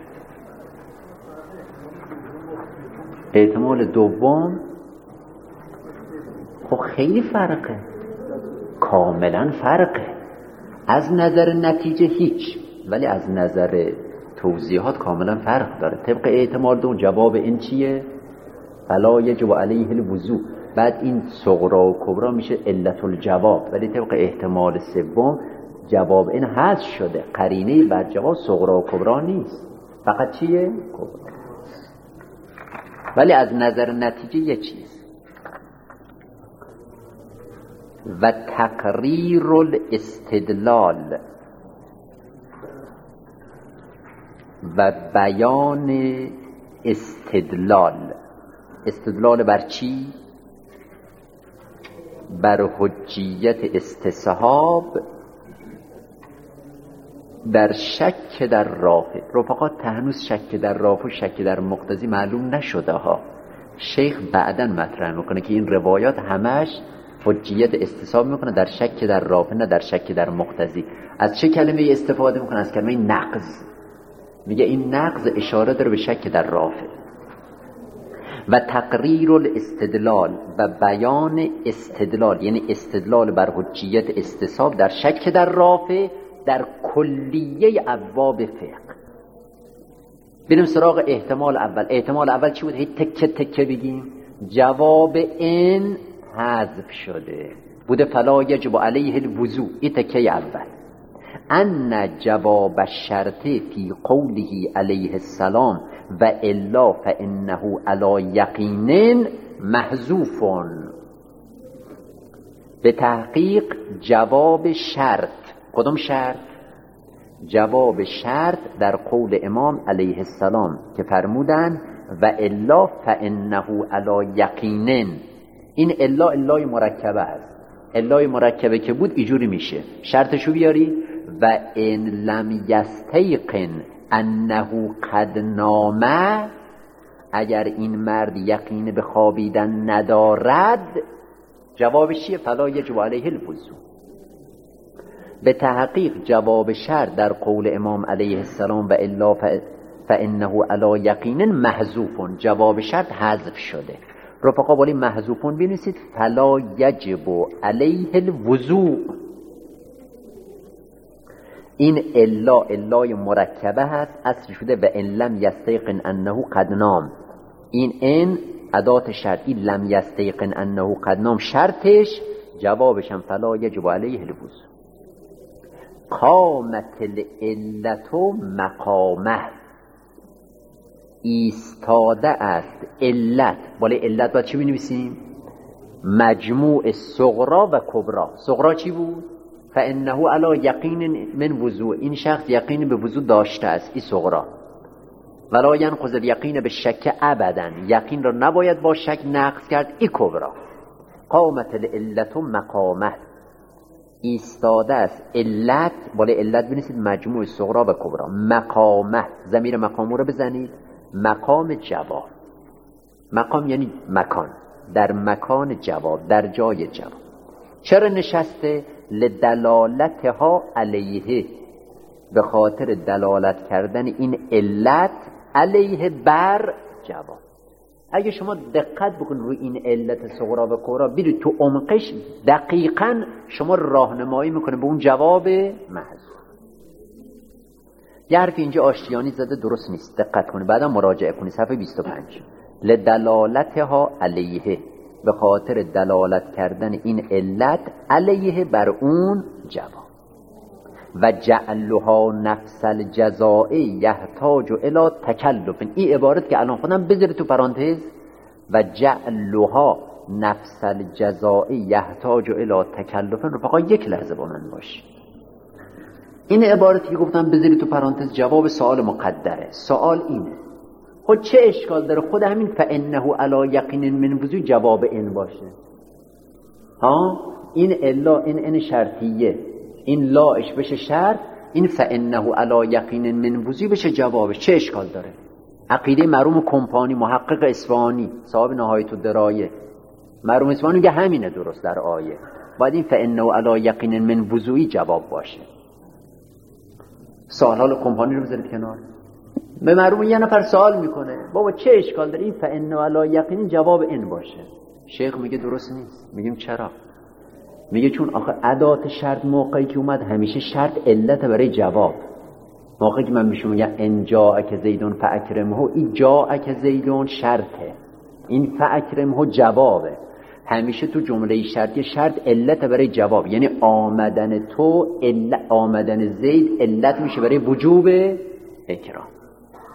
احتمال دوم خب خیلی فرقه، کاملا فرقه. از نظر نتیجه هیچ، ولی از نظر توضیحات کاملا فرق داره. طبق احتمال دوم جواب این چیه؟ فلا یجب علیه الوضوء. بعد این صغرا و کبرا میشه علت الجواب، ولی طبق احتمال سوم جواب این حذف شده، قرینه بر جواب صغرا و کبرا نیست. فقط چیه؟ کبرا. ولی از نظر نتیجه یه چیز و تقریر الاستدلال و بیان استدلال. استدلال بر چی؟ بر حجیت استصحاب در شک در رافع. رفقا هنوز شک در رافع و شک در مقتضی معلوم نشده ها. شیخ بعداً مطرح میکنه که این روایات همش حجیت استصحاب میکنه در شک در رافع نه در شک در مقتضی. از چه کلمه استفاده میکنه؟ از کلمه نقض. میگه این نقض اشاره داره به شک در رافع. و تقریر الاستدلال و بیان استدلال، یعنی استدلال بر حجیت استصحاب در شک در رافع در کلیه ابواب فقه. بریم سراغ احتمال اول. احتمال اول چی بود؟ هی تکه تکه بگیم. جواب این حذف شده بوده فلا یجب علیه الوضوء. این تکه اول. ان جواب الشرط فی قوله علیه السلام و الا فانه علی یقین محذوف. به تحقیق جواب شرط. کدوم شرط؟ جواب شرط در قول امام علیه السلام که فرمودن و الا فانه علی یقین. این الا الای مرکبه است. الای مرکبه که بود اینجوری میشه. شرطشو بیاری و ان لم یستیقن انه قد نام. اگر این مرد یقین به خوابیدن ندارد جوابش چیه؟ فلا یجب علیه الوضوء. به تحقیق جواب شرط در قول امام علیه السلام و الا فانه علی یقین محذوف. جواب شرط حذف شده. رفقا بالی محذوفون بنویسید فلا یجب علیه الوضوء. این الا الای مرکبه هست. اصل شده و ان لم یستیقن انه قد نام. این ان ادات شرطی، لم یستیقن انه قد نام شرطش، جوابش هم فلا یجب علیه الوضوء. قامت العلت مقامه. ایستاده است علت. بالا علت باید چی بنویسیم؟ مجموع صغرا و کبرا. صغرا چی بود؟ فانه علی یقین من وضوء. این شخص یقین به وضوء داشته است. این صغرا. ولا ینقض الیقین به شک ابدا. یقین را نباید با شک نقض کرد. این کبرا. قامت العلت مقامه. ایستاده است علت. بالا علت بنویسید مجموع صغرا و کبرا. مقامه. ضمیر مقام رو بزنید. مقام جواب. مقام یعنی مکان. در مکان جواب، در جای جواب. چرا نشسته؟ لدلالتها علیه. به خاطر دلالت کردن این علت علیه بر جواب. اگه شما دقت بکن روی این علت صغرا و کبرا، برید تو عمقش، دقیقاً شما راهنمایی میکنه به اون جواب محذوف. یه حرف اینجا آشتیانی زده درست نیست. دقت کنید بعدا مراجعه کنید. صفحه بیست و پنج. لدلالتها علیه. به خاطر دلالت کردن این علت علیه بر اون جواب. و جعلها نفس الجزاء یحتاج الی تکلف. این عبارت که الان خودم بذارید تو پرانتز. و جعلها نفس الجزاء یحتاج الی تکلف. رفقا یک لحظه با من باش. این عبارتی که گفتم بذارید تو پرانتز جواب سوال مقدره. سوال اینه خود چه اشکال داره خود همین فانه علی یقین من وضوء جواب این باشه؟ ها این الا این ان شرطیه، این لاش بشه شرط، این فانه علی یقین من وضوء بشه جوابش. چه اشکال داره؟ عقیده مرحوم کمپانی محقق اصفهانی صاحب نهایت الدرایه، مرحوم اصفهانی میگه همینه درست در آیه. باید این فانه علی یقین من وضوء جواب باشه. سوال حال کمپانی رو بذارید کنار. به مرحوم یه نفر سوال میکنه بابا چه اشکال داره این فانه علی یقین جواب این باشه؟ شیخ میگه درست نیست. میگیم چرا؟ میگه چون آخه ادات شرط موقعی که اومد همیشه شرط علت برای جواب. موقعی که من میشم میگم ان جاءک زیدون فاکرمه، این جاءک زیدون شرطه، این فاکرمه جوابه. همیشه تو جمله شرطی شرط علت برای جواب، یعنی آمدن تو علت، آمدن زید علت میشه برای وجوب اکرام.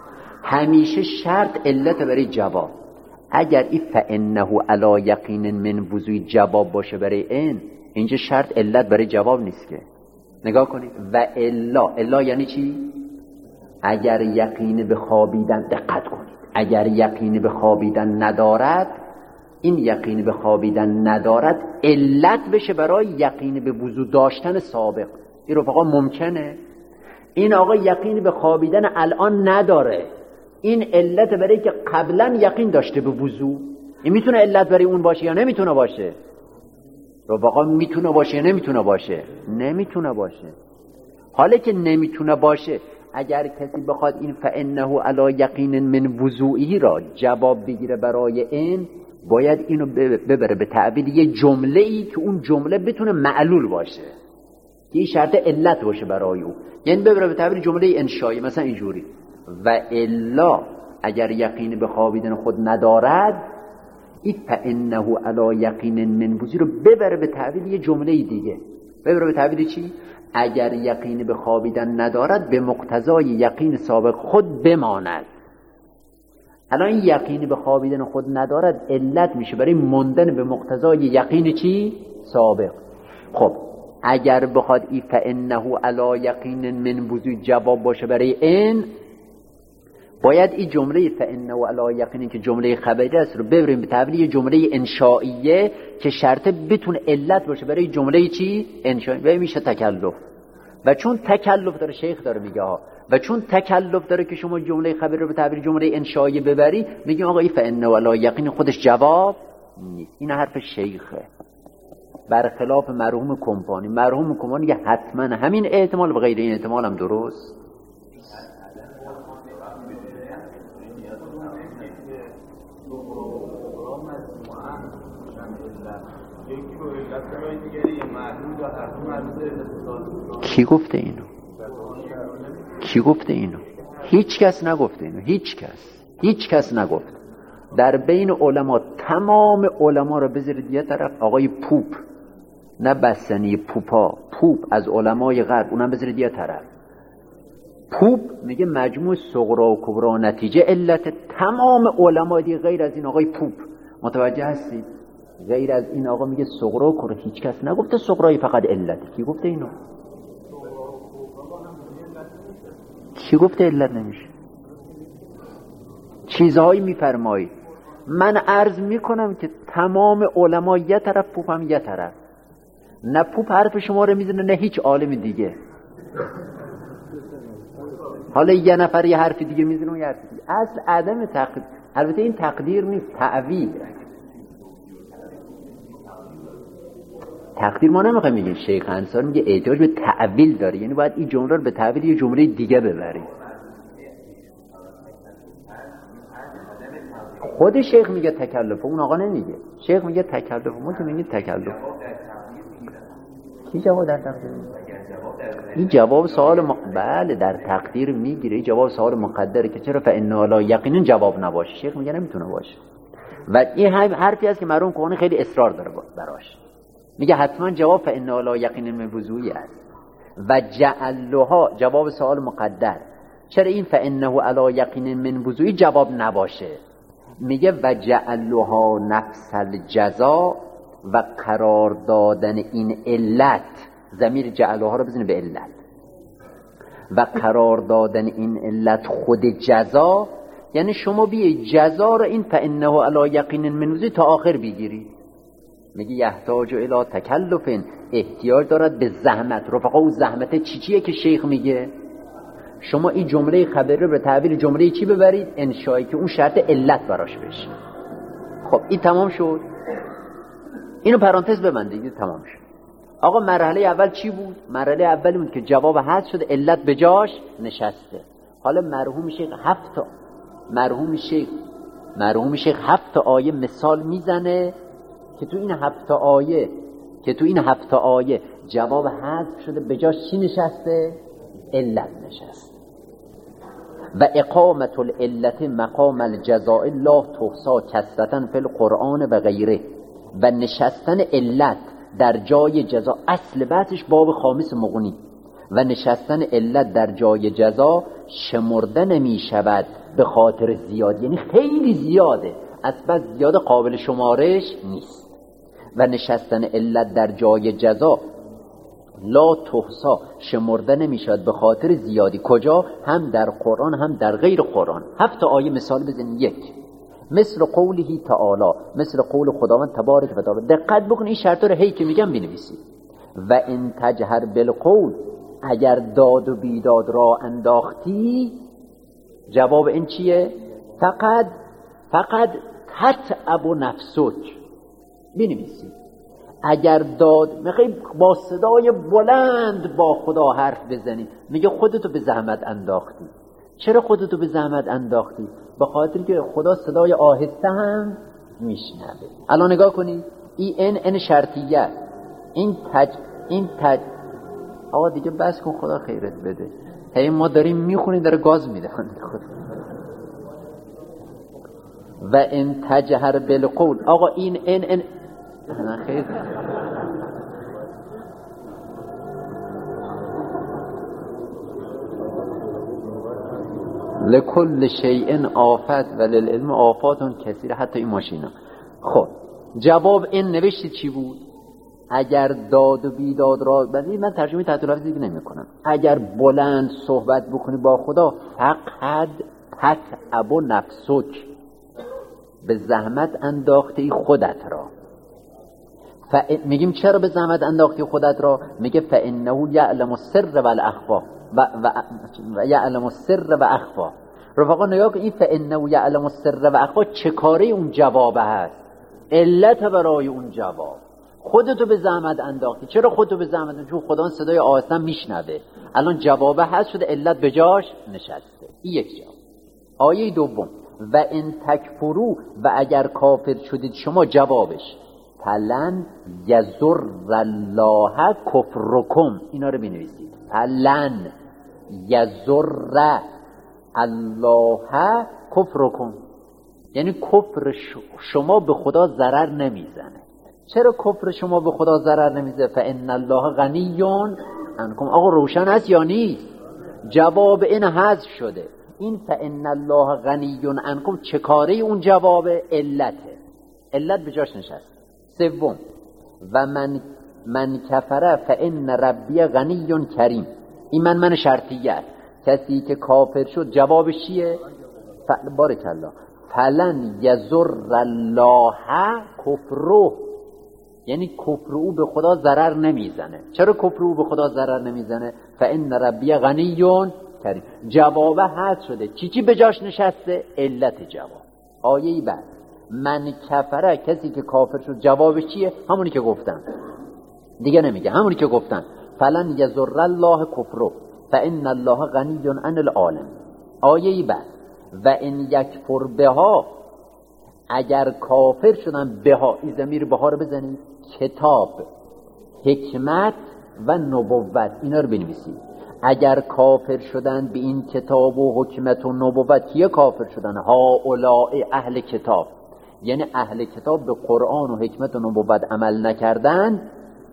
همیشه شرط علت برای جواب. اگر این فانه علی یقین من وضوع جواب باشه برای این، اینجا شرط علت برای جواب نیست که. نگاه کنید و الا، الا یعنی چی؟ اگر یقین به خوابیدن، دقت کنید، اگر یقین به خوابیدن ندارد، این یقین به خوابیدن ندارد علت بشه برای یقین به وضوع داشتن سابق. این رفقا ممکنه؟ این آقا یقین به خوابیدن الان نداره، این علت برای که قبلا یقین داشته به وضوع. این میتونه علت برای اون باشه یا نمیتونه باشه؟ رفقا میتونه باشه یا نمیتونه باشه؟ نمیتونه باشه. حالا که نمیتونه باشه، اگر کسی بخواد این فانه علی یقین من وضوعی را جواب بگیره برای این، باید اینو ببره به تعبیر یه جمله ای که اون جمله بتونه معلول باشه، این شرط علت باشه برای او. یعنی ببره به تعبیر جمله انشایی، مثلا اینجوری و الا اگر یقین به خوابیدن خود ندارد، این فانه علی یقین من وضوعی رو ببره به تعبیر یه جمله دیگه. ببره به تعبیر چی؟ اگر یقین به خوابیدن ندارد به مقتضای یقین سابق خود بماند. الان این یقین به خوابیدن خود ندارد علت میشه برای موندن به مقتضای یقین چی؟ سابق. خب اگر بخواد این فانه علی یقین من وضوع جواب باشه برای این، باید این جمله فانه علی یقین که جمله خبری است رو ببریم به تعبیر یه جمله انشائیه که شرط بتونه علت باشه برای جمله چی؟ انشائیه. و میشه تکلف. و چون تکلف داره، شیخ داره میگه ها، و چون تکلف داره که شما جمله خبری رو به تعبیر جمله انشائیه ببری، میگیم آقا این فانه علی یقین خودش جواب نیست. این حرف شیخه، برخلاف مرحوم کمپانی. مرحوم کمپانی که حتما همین احتمال و غیر این احتمال هم درست. کی گفته اینو؟ کی گفته اینو؟ هیچ کس نگفته اینو. هیچ کس هیچ کس نگفت. در بین علما، تمام علما رو بذارید یه طرف، آقای پوپ، نه بستنی پوپا، پوپ از علمای غرب، اونم بذارید یه طرف. پوپ میگه مجموع صغرا و کبرا نتیجه علت. تمام علما دیگه غیر از این آقای پوپ، متوجه هستید؟ غیر از این آقا میگه صغرا و کبرا. هیچ کس نگفته صغرای فقط علت. کی گفته اینو؟ کی گفته علت نمیشه؟ چیزهایی میفرمایید. من عرض میکنم که تمام علما یه طرف، پوپ هم یه طرف. نه پوپ حرف شما رو میزنه، نه هیچ عالم دیگه. حالا یه نفر یه حرف دیگه میزنه و یه حرف دیگه. اصل عدم تقدیر. البته این تقدیر نیست، تعویل. تقدیر ما نمیخوایم بگیم. شیخ انصاری میگه احتیاج به تعویل داره، یعنی باید این جمله رو به تعویل یه جمله دیگه ببریم. خود شیخ میگه تکلف، اون آقا نمیگه. شیخ میگه تکلف، ما که میگیم تکلف. کی جواب در تقدیر میگه؟ این جواب سوال م... بله در تقدیر میگیره. این جواب سوال مقدره که چرا فإن لا یقینا جواب نباشه. شیخ میگه نمیتونه باشه. و این حرفی است که مرحوم کهانی خیلی اصرار داره براش. میگه حتما جواب فإن لا یقینا من وضوعی است. و جعلها جواب سوال مقدر. چرا این فإنه علی یقین من وضوعی جواب نباشه؟ میگه و جعلها نفس الجزا و قرار دادن این علت. ضمیر جعلها رو بزنه به علت. و قرار دادن این علت خود جزا، یعنی شما بیایی جزا رو این فإنه علی یقین من وضوعی تا آخر بگیری. میگه یحتاج الی تکلف، احتیاج دارد به زحمت. رفقا اون زحمت چی چیه که شیخ میگه؟ شما این جمله خبری رو به تعبیر جمله چی ببرید؟ انشایی، که اون شرط علت براش بشه. خب این تمام شد. اینو پرانتز ببندید. تمام شد. آقا مرحله اول چی بود؟ مرحله اول بود که جواب حذف شده، علت به جاش نشسته. حالا مرحوم شیخ هفت تا مرحوم شیخ مرحوم شیخ هفت تا آیه مثال میزنه که تو این هفت تا آیه که تو این هفت تا آیه جواب حذف شده، به جاش چی نشسته؟ علت نشسته. و اقامت العلت مقام الجزاء لا تحصا کثرة فی القرآن و غیره. و نشستن علت در جای جزا، اصل بحثش باب خامس مغنی. و نشستن علت در جای جزا شمرده نمی شود به خاطر زیاد، یعنی خیلی زیاده، اصلا زیاد قابل شمارش نیست. و نشستن علت در جای جزا لا تحصا شمرده نمی شود به خاطر زیادی. کجا؟ هم در قرآن هم در غیر قرآن. هفت آیه مثال بزنید. یک، مثل قوله تعالی، مثل قول خداوند تبارک و تعالی. دقت بکن این شرط رو هی که میگم بنویسید. و ان تجهر بالقول، اگر داد و بیداد را انداختی، جواب این چیه؟ فقط فقط تتعب نفسک. بنویسید اگر داد، میخوای با صدای بلند با خدا حرف بزنی، میگه خودتو به زحمت انداختی. چرا خودتو به زحمت انداختی؟ به خاطر که خدا صدای آهسته هم میشنوه. الان نگاه کنید، این ان ان شرطیه، این تج این تج آقا دیگه بس کن، خدا خیرت بده. هی ما داریم میخونیم داره گاز میده. و ان تجهر بالقول، آقا این ان ان خیر لکل شیء آفت و للعلم آفات کثیره، حتی این ماشینا. خب جواب این نوشته چی بود؟ اگر داد و بیداد را، بعدی من ترجمه تحت لفظی دیگه نمی کنم، اگر بلند صحبت بکنی با خدا، فقط تتعب نفسک، به زحمت انداختی خودت را. ف... میگیم چرا به زحمت انداختی خودت را؟ میگه فانه یعلم السر والاخفا و, و... و یعلم السر و اخفا. رفقا نگاه کن، این فانه یعلم السر و اخفا چه کاری اون جواب هست؟ علت برای اون جواب. خودتو به زحمت انداختی. چرا خودتو به زحمت انداختی؟ چون خدا صدای آهسته میشنوه. الان جواب هست شده، علت به جاش نشسته. این یک جواب. آیه دوم، و ان تکفروا، و اگر کافر شدید شما، جوابش فلن یضر الله کفرکم. اینا رو بنویسید، فلن یضر الله کفرکم، یعنی کفر شما به خدا ضرر نمیزنه. چرا کفر شما به خدا ضرر نمیزنه؟ فان الله غنی عنکم. آقا روشن است یا نیست؟ جواب این حذف شده. این فان الله غنی عنکم چه کاری اون جواب؟ علته، علت به جاش نشست. سوم، و من من کفره فان ربی غنی کریم. این من من شرطیه است. کسی که کافر شد جوابش چیه؟ ف... بارک الله، فلن یضر الله کفره، یعنی کفر او به خدا ضرر نمیزنه. چرا کفر او به خدا ضرر نمیزنه؟ فان ربی غنی کریم. جواب حذف شده. چی چی به جاش نشسته؟ علت جواب. آیه بعد، من کفره، کسی که کافر شد، جوابش چیه؟ همونی که گفتم، دیگه نمیگه، همونی که گفتن. فلن یضر الله کفره فان الله غنی عن العالم. آیه بعد، و ان یکفر بها، اگر کافر شدن، بها، این ضمیر بها رو بزنید، کتاب، حکمت و نبوت، اینا رو بنویسید. اگر کافر شدن به این کتاب و حکمت و نبوت، کیه کافر شدن؟ هؤلاء اهل کتاب، یعنی اهل کتاب به قرآن و حکمت و نبوت عمل نکردن.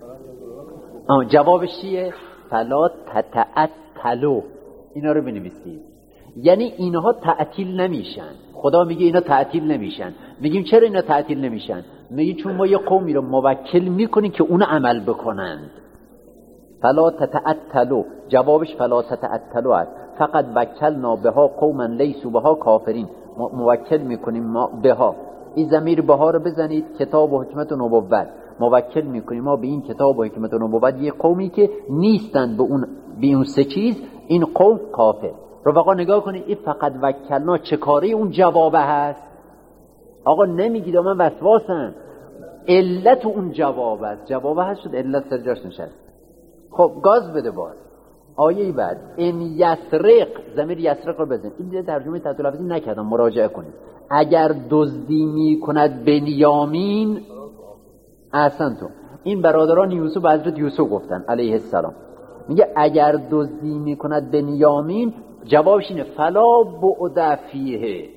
جوابش چیه؟ فلا تتعتلوا. اینا رو بنویسید، یعنی اینها تعطیل نمیشن. خدا میگه اینا تعطیل نمیشن. میگیم چرا اینا تعطیل نمیشن؟ میگه چون ما یه قومی رو موکل میکنیم که اون عمل بکنند. فلا تتعتلوا، جوابش فلا تتعتلوا است. فقط وکلنا بها قوما لیسوا بها کافرین. موکل میکنیم ما بها، این ضمیر بها رو بزنید، کتاب و حکمت و نبوت. موکل میکنیم ما به این کتاب و حکمت و نبوت یه قومی که نیستن به اون به اون سه چیز، این قوم کافر. رفقا نگاه کنید، این فقط وکلنا چه کاری اون جواب هست؟ آقا نمیگید من وسواسم، علت اون جواب است. جواب هست شد، علت سر جاش نشست. خب گاز بده باز. آیه بعد، ان یسرق، ضمیر یسرق رو بزن. این دیگه ترجمه تحت لفظی نکردم، مراجعه کنید. اگر دزدی میکند بنیامین، احسنتم، این برادران یوسف به حضرت یوسف گفتن علیه السلام. میگه اگر دزدی میکند بنیامین، جوابش اینه فلا بعد فیه،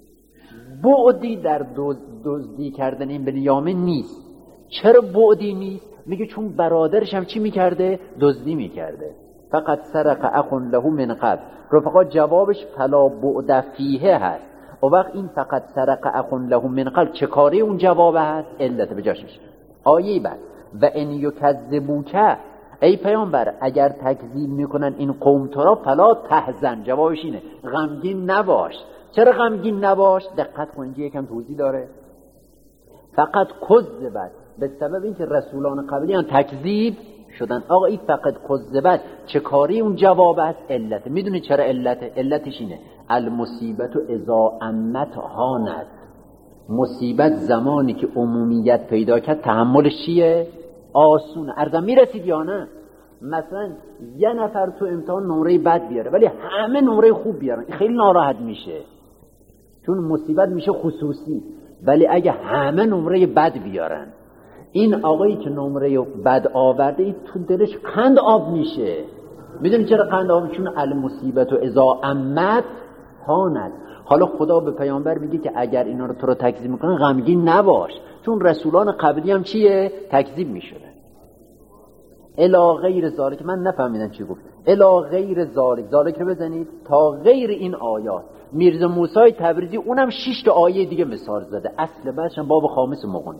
بعدی در دزدی کردن این بنیامین نیست. چرا بعدی نیست؟ میگه چون برادرش هم چی میکرده؟ دزدی میکرده. فقط سرق اخ له من قبل. رفقا جوابش فلا بعد فیه هست. و وقت این فقط سرق اخ له من قبل چه کاری اون جواب هست؟ علت بجاشش. آیه بعد و ان یکذبوک، ای پیامبر اگر تکذیب میکنن این قوم تو را فلا تحزن، جوابش اینه غمگین نباش. چرا غمگین نباش؟ دقت کن اینجا یکم توضیح داره. فقط کذبت، به سبب اینکه رسولان قبلی هم تکذیب شدن. آقا این فقط کذبت چه کاری اون جواب است؟ علت. میدونی چرا علت؟ علتش اینه المصیبت اذا عمت هانت. مصیبت زمانی که عمومیت پیدا کرد تحملش چیه؟ آسونه. ارزم میرسید یا نه؟ مثلا یه نفر تو امتحان نمره بد بیاره ولی همه نمره خوب بیارن، خیلی ناراحت میشه چون مصیبت میشه خصوصی. ولی اگه همه نمره بد بیارن، این آقایی که نمره بد آورده این تو دلش قند آب میشه. میدونی چرا قند آب؟ چون المصیبت و اذا عمت هانت. حالا خدا به پیامبر میگه که اگر اینا رو تو رو تکذیب میکنن غمگین نباش، چون رسولان قبلی هم چیه؟ تکذیب میشدن. الا غیر ذالک، من نفهمیدم چی گفت. الا غیر ذالک، ذالک رو بزنید تا غیر این آیات. میرزا موسی تبریزی اونم شش تا آیه دیگه مثال زده. اصل بعدش باب خامس مغنی.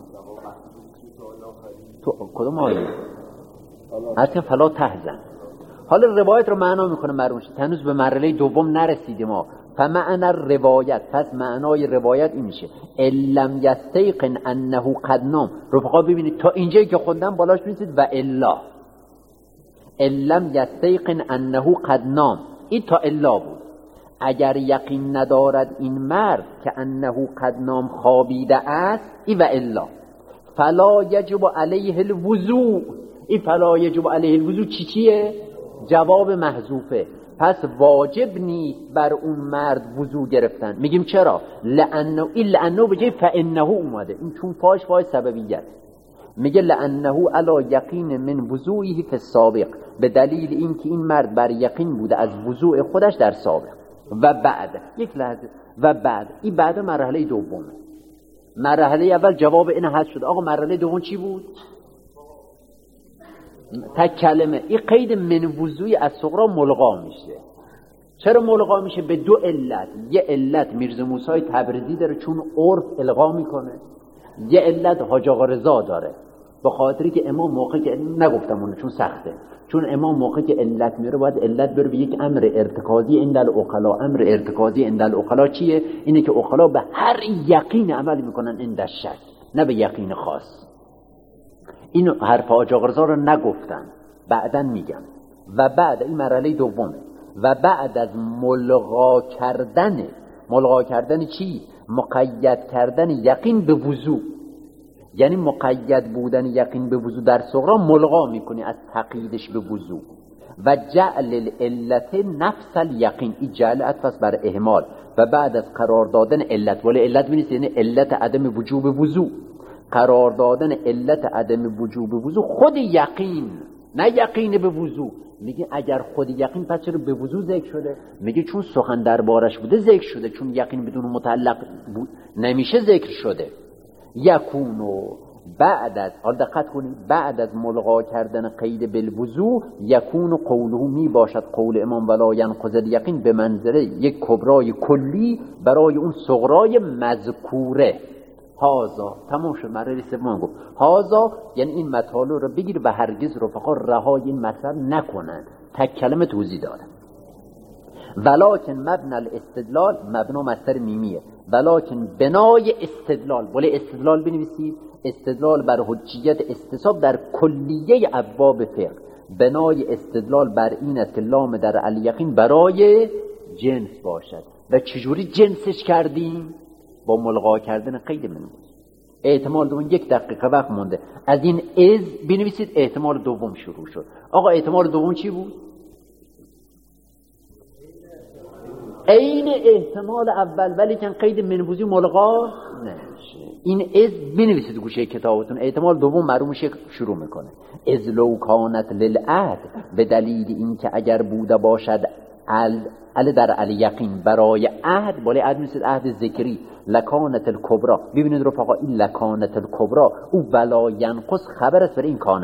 تو کدوم آیه؟ هرچند فلا تحزن. حالا روایت رو معنا میکنه مرموش، هنوز به مرحله دوم نرسیدیم ما. فمعنی روایت، پس معنای روایت این میشه الم یستیقن انه قد نام. رفقا ببینید تا اینجایی که خوندم بالاش میرسید و الا الم یستیقن انه قد نام، این تا الا بود. اگر یقین ندارد این مرد که انه قد نام خوابیده است، این و الا فلا یجب علیه الوضوء. این فلا یجب علیه الوضوء چی چیه؟ جواب محذوفه. پس واجب نیست بر اون مرد وضو گرفتن. میگیم چرا؟ لانه، این لانه به جای فانه اومده، این چون فاش فاش سببیت. میگه لانه علی یقین من وضوئه فی السابق، به دلیل اینکه این مرد بر یقین بوده از وضوء خودش در سابق. و بعد یک لحظه، و بعد این بعد مرحله دومه. مرحله اول جواب این حذف شد. آقا مرحله دوم چی بود؟ تک کلمه. این قید من وضوعی از صغرا ملغا میشه. چرا ملغا میشه؟ به دو علت. یه علت میرزا موسی تبریزی داره چون عرف الغا میکنه، یه علت حاج آقا رضا داره به خاطری که امام موقعی که نگفتم اونو چون سخته، چون امام موقعی که علت میره باید علت بره به یک امر ارتکازی عند العقلا. امر ارتکازی عند العقلا چیه؟ اینه که عقلا به هر یقین عمل میکنن عند شک، نه به یقین خاص. این حرف حاج آقا رضا رو نگفتن، بعداً میگم. و بعد این مرحله دومه. و بعد از ملغا کردن، ملغا کردن چی؟ مقید کردن یقین به وضو. یعنی مقید بودن یقین به وضو در صغرا ملغا میکنی از تقییدش به وضو. و جعل العلت نفس الیقین، این جعل عطف بر اهمال. و بعد از قرار دادن علت، ولی علت بینید یعنی علت عدم وجوب وضو، قرار دادن علت عدم وجوب وضو خود یقین، نه یقین به وضو. میگه اگر خود یقین پس چرا به وضو ذکر شده؟ میگه چون سخن دربارش بوده ذکر شده، چون یقین بدون متعلق بود نمیشه ذکر شده. یکونو بعد از، حال دقت کنید، بعد از ملغا کردن قید بالوضو یکون قوله می باشد قول امام ولا ینقض الیقین به منزله یک کبرای کلی برای اون صغرای مذکوره. هازا تمام شد. مرحله سوم گفت هازا یعنی این مطالب رو بگیر و هرگز رفقا رهای این مطلب نکنن. تک کلمه توضیح داره. ولکن مبنا الاستدلال، مبنا مصدر میمیه، ولکن بنای استدلال، ولی استدلال بنویسید، استدلال بر حجیت استصحاب در کلیه ابواب فقه. بنای استدلال بر این است که لام در الیقین برای جنس باشد. و چجوری جنسش کردیم؟ با ملغا کردن قید من. احتمال دوم یک دقیقه وقت مونده. از این از بنویسید احتمال دوم شروع شد. آقا احتمال دوم چی بود؟ عین احتمال اول، ولی که قید منبوزی ملغا نمیشه. این از بنویسید گوشه کتابتون. احتمال دوم معلوم میشه شروع میکنه. از لو کانت للعهد، به دلیل اینکه اگر بوده باشد ال ال در الیقین برای عهد، بالای عهد میشه عهد ذکری، لکانت الکبرا. ببینید رفقا این لکانت الکبرا او ولا ینقص خبر است برای این کانت.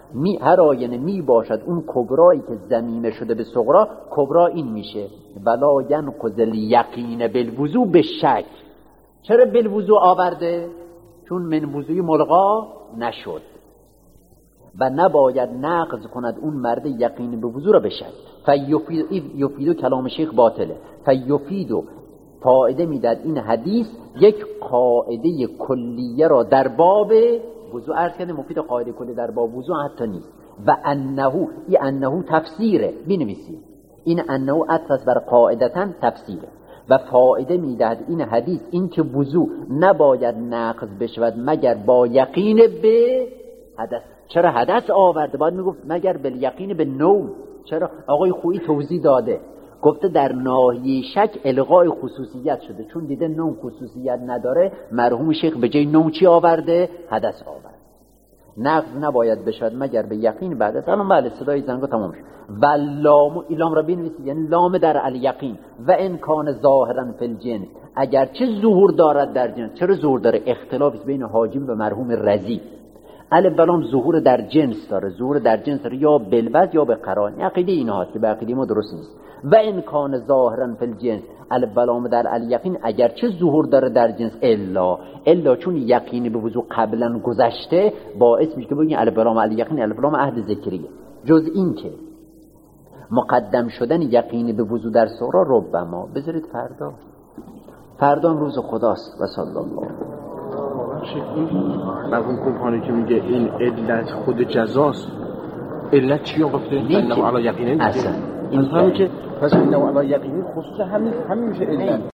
می هر آینه می باشد اون کبرایی که ضمیمه شده به صغرا، کبرا این میشه ولا ینقض الیقین بالوضوء به شک. چرا بالوضوء آورده؟ چون من وضوعی ملغا نشد و نباید نقض کند اون مرد یقین به وضوع را به شک. فیفید یفیدو کلام شیخ باطله. فیفیدو فایده میداد این حدیث یک قاعده کلیه را در باب وضوع عرض کرده. مفید قاعده کلی در باب وضوع حتی نیست. و انه ای انه تفسیره بنویسید، این انه عطف بر قاعدتا تفسیره و فایده میدهد این حدیث این که وضوع نباید نقض بشود مگر با یقین به حدث. چرا حدث آورده؟ باید میگفت مگر به یقین به نوم. چرا؟ آقای خویی توضیح داده، گفته در ناحیه شک الغای خصوصیت شده، چون دیده نوم خصوصیت نداره مرحوم شیخ به جای نوم چی آورده؟ حدث آورده. نقض نباید بشود مگر به یقین بعد از الان بله صدای زنگا تمام شد. و لام لام را بنویسید، یعنی لام در الیقین و امکان ظاهرا فی الجنس، اگر چه ظهور دارد در جنس. چرا ظهور داره؟ اختلاف بین حاجم و مرحوم رضی. الف بلام ظهور در جنس داره، ظهور در جنس داره یا بالبد یا به قرائن. عقیده اینها که به عقیده ما درست نیست. و امکان ظاهرا فی الجنس، الف بلام در الیقین اگر چه ظهور داره در جنس الا الا چون یقین به وضوع قبلا گذشته باعث میشه که بگیم الف بلام الیقین الف بلام عهد ذکریه. جز این که مقدم شدن یقین به وضوع در صغرا ربما بذارید فردا فردا روز خداست و صلی الله. مرحوم کمپانی که میگه این علت خود جزاست، علت چی گفته؟ انه علی یقین اصلا این همین که پس انه علی یقین خصوص همین همین میشه علت.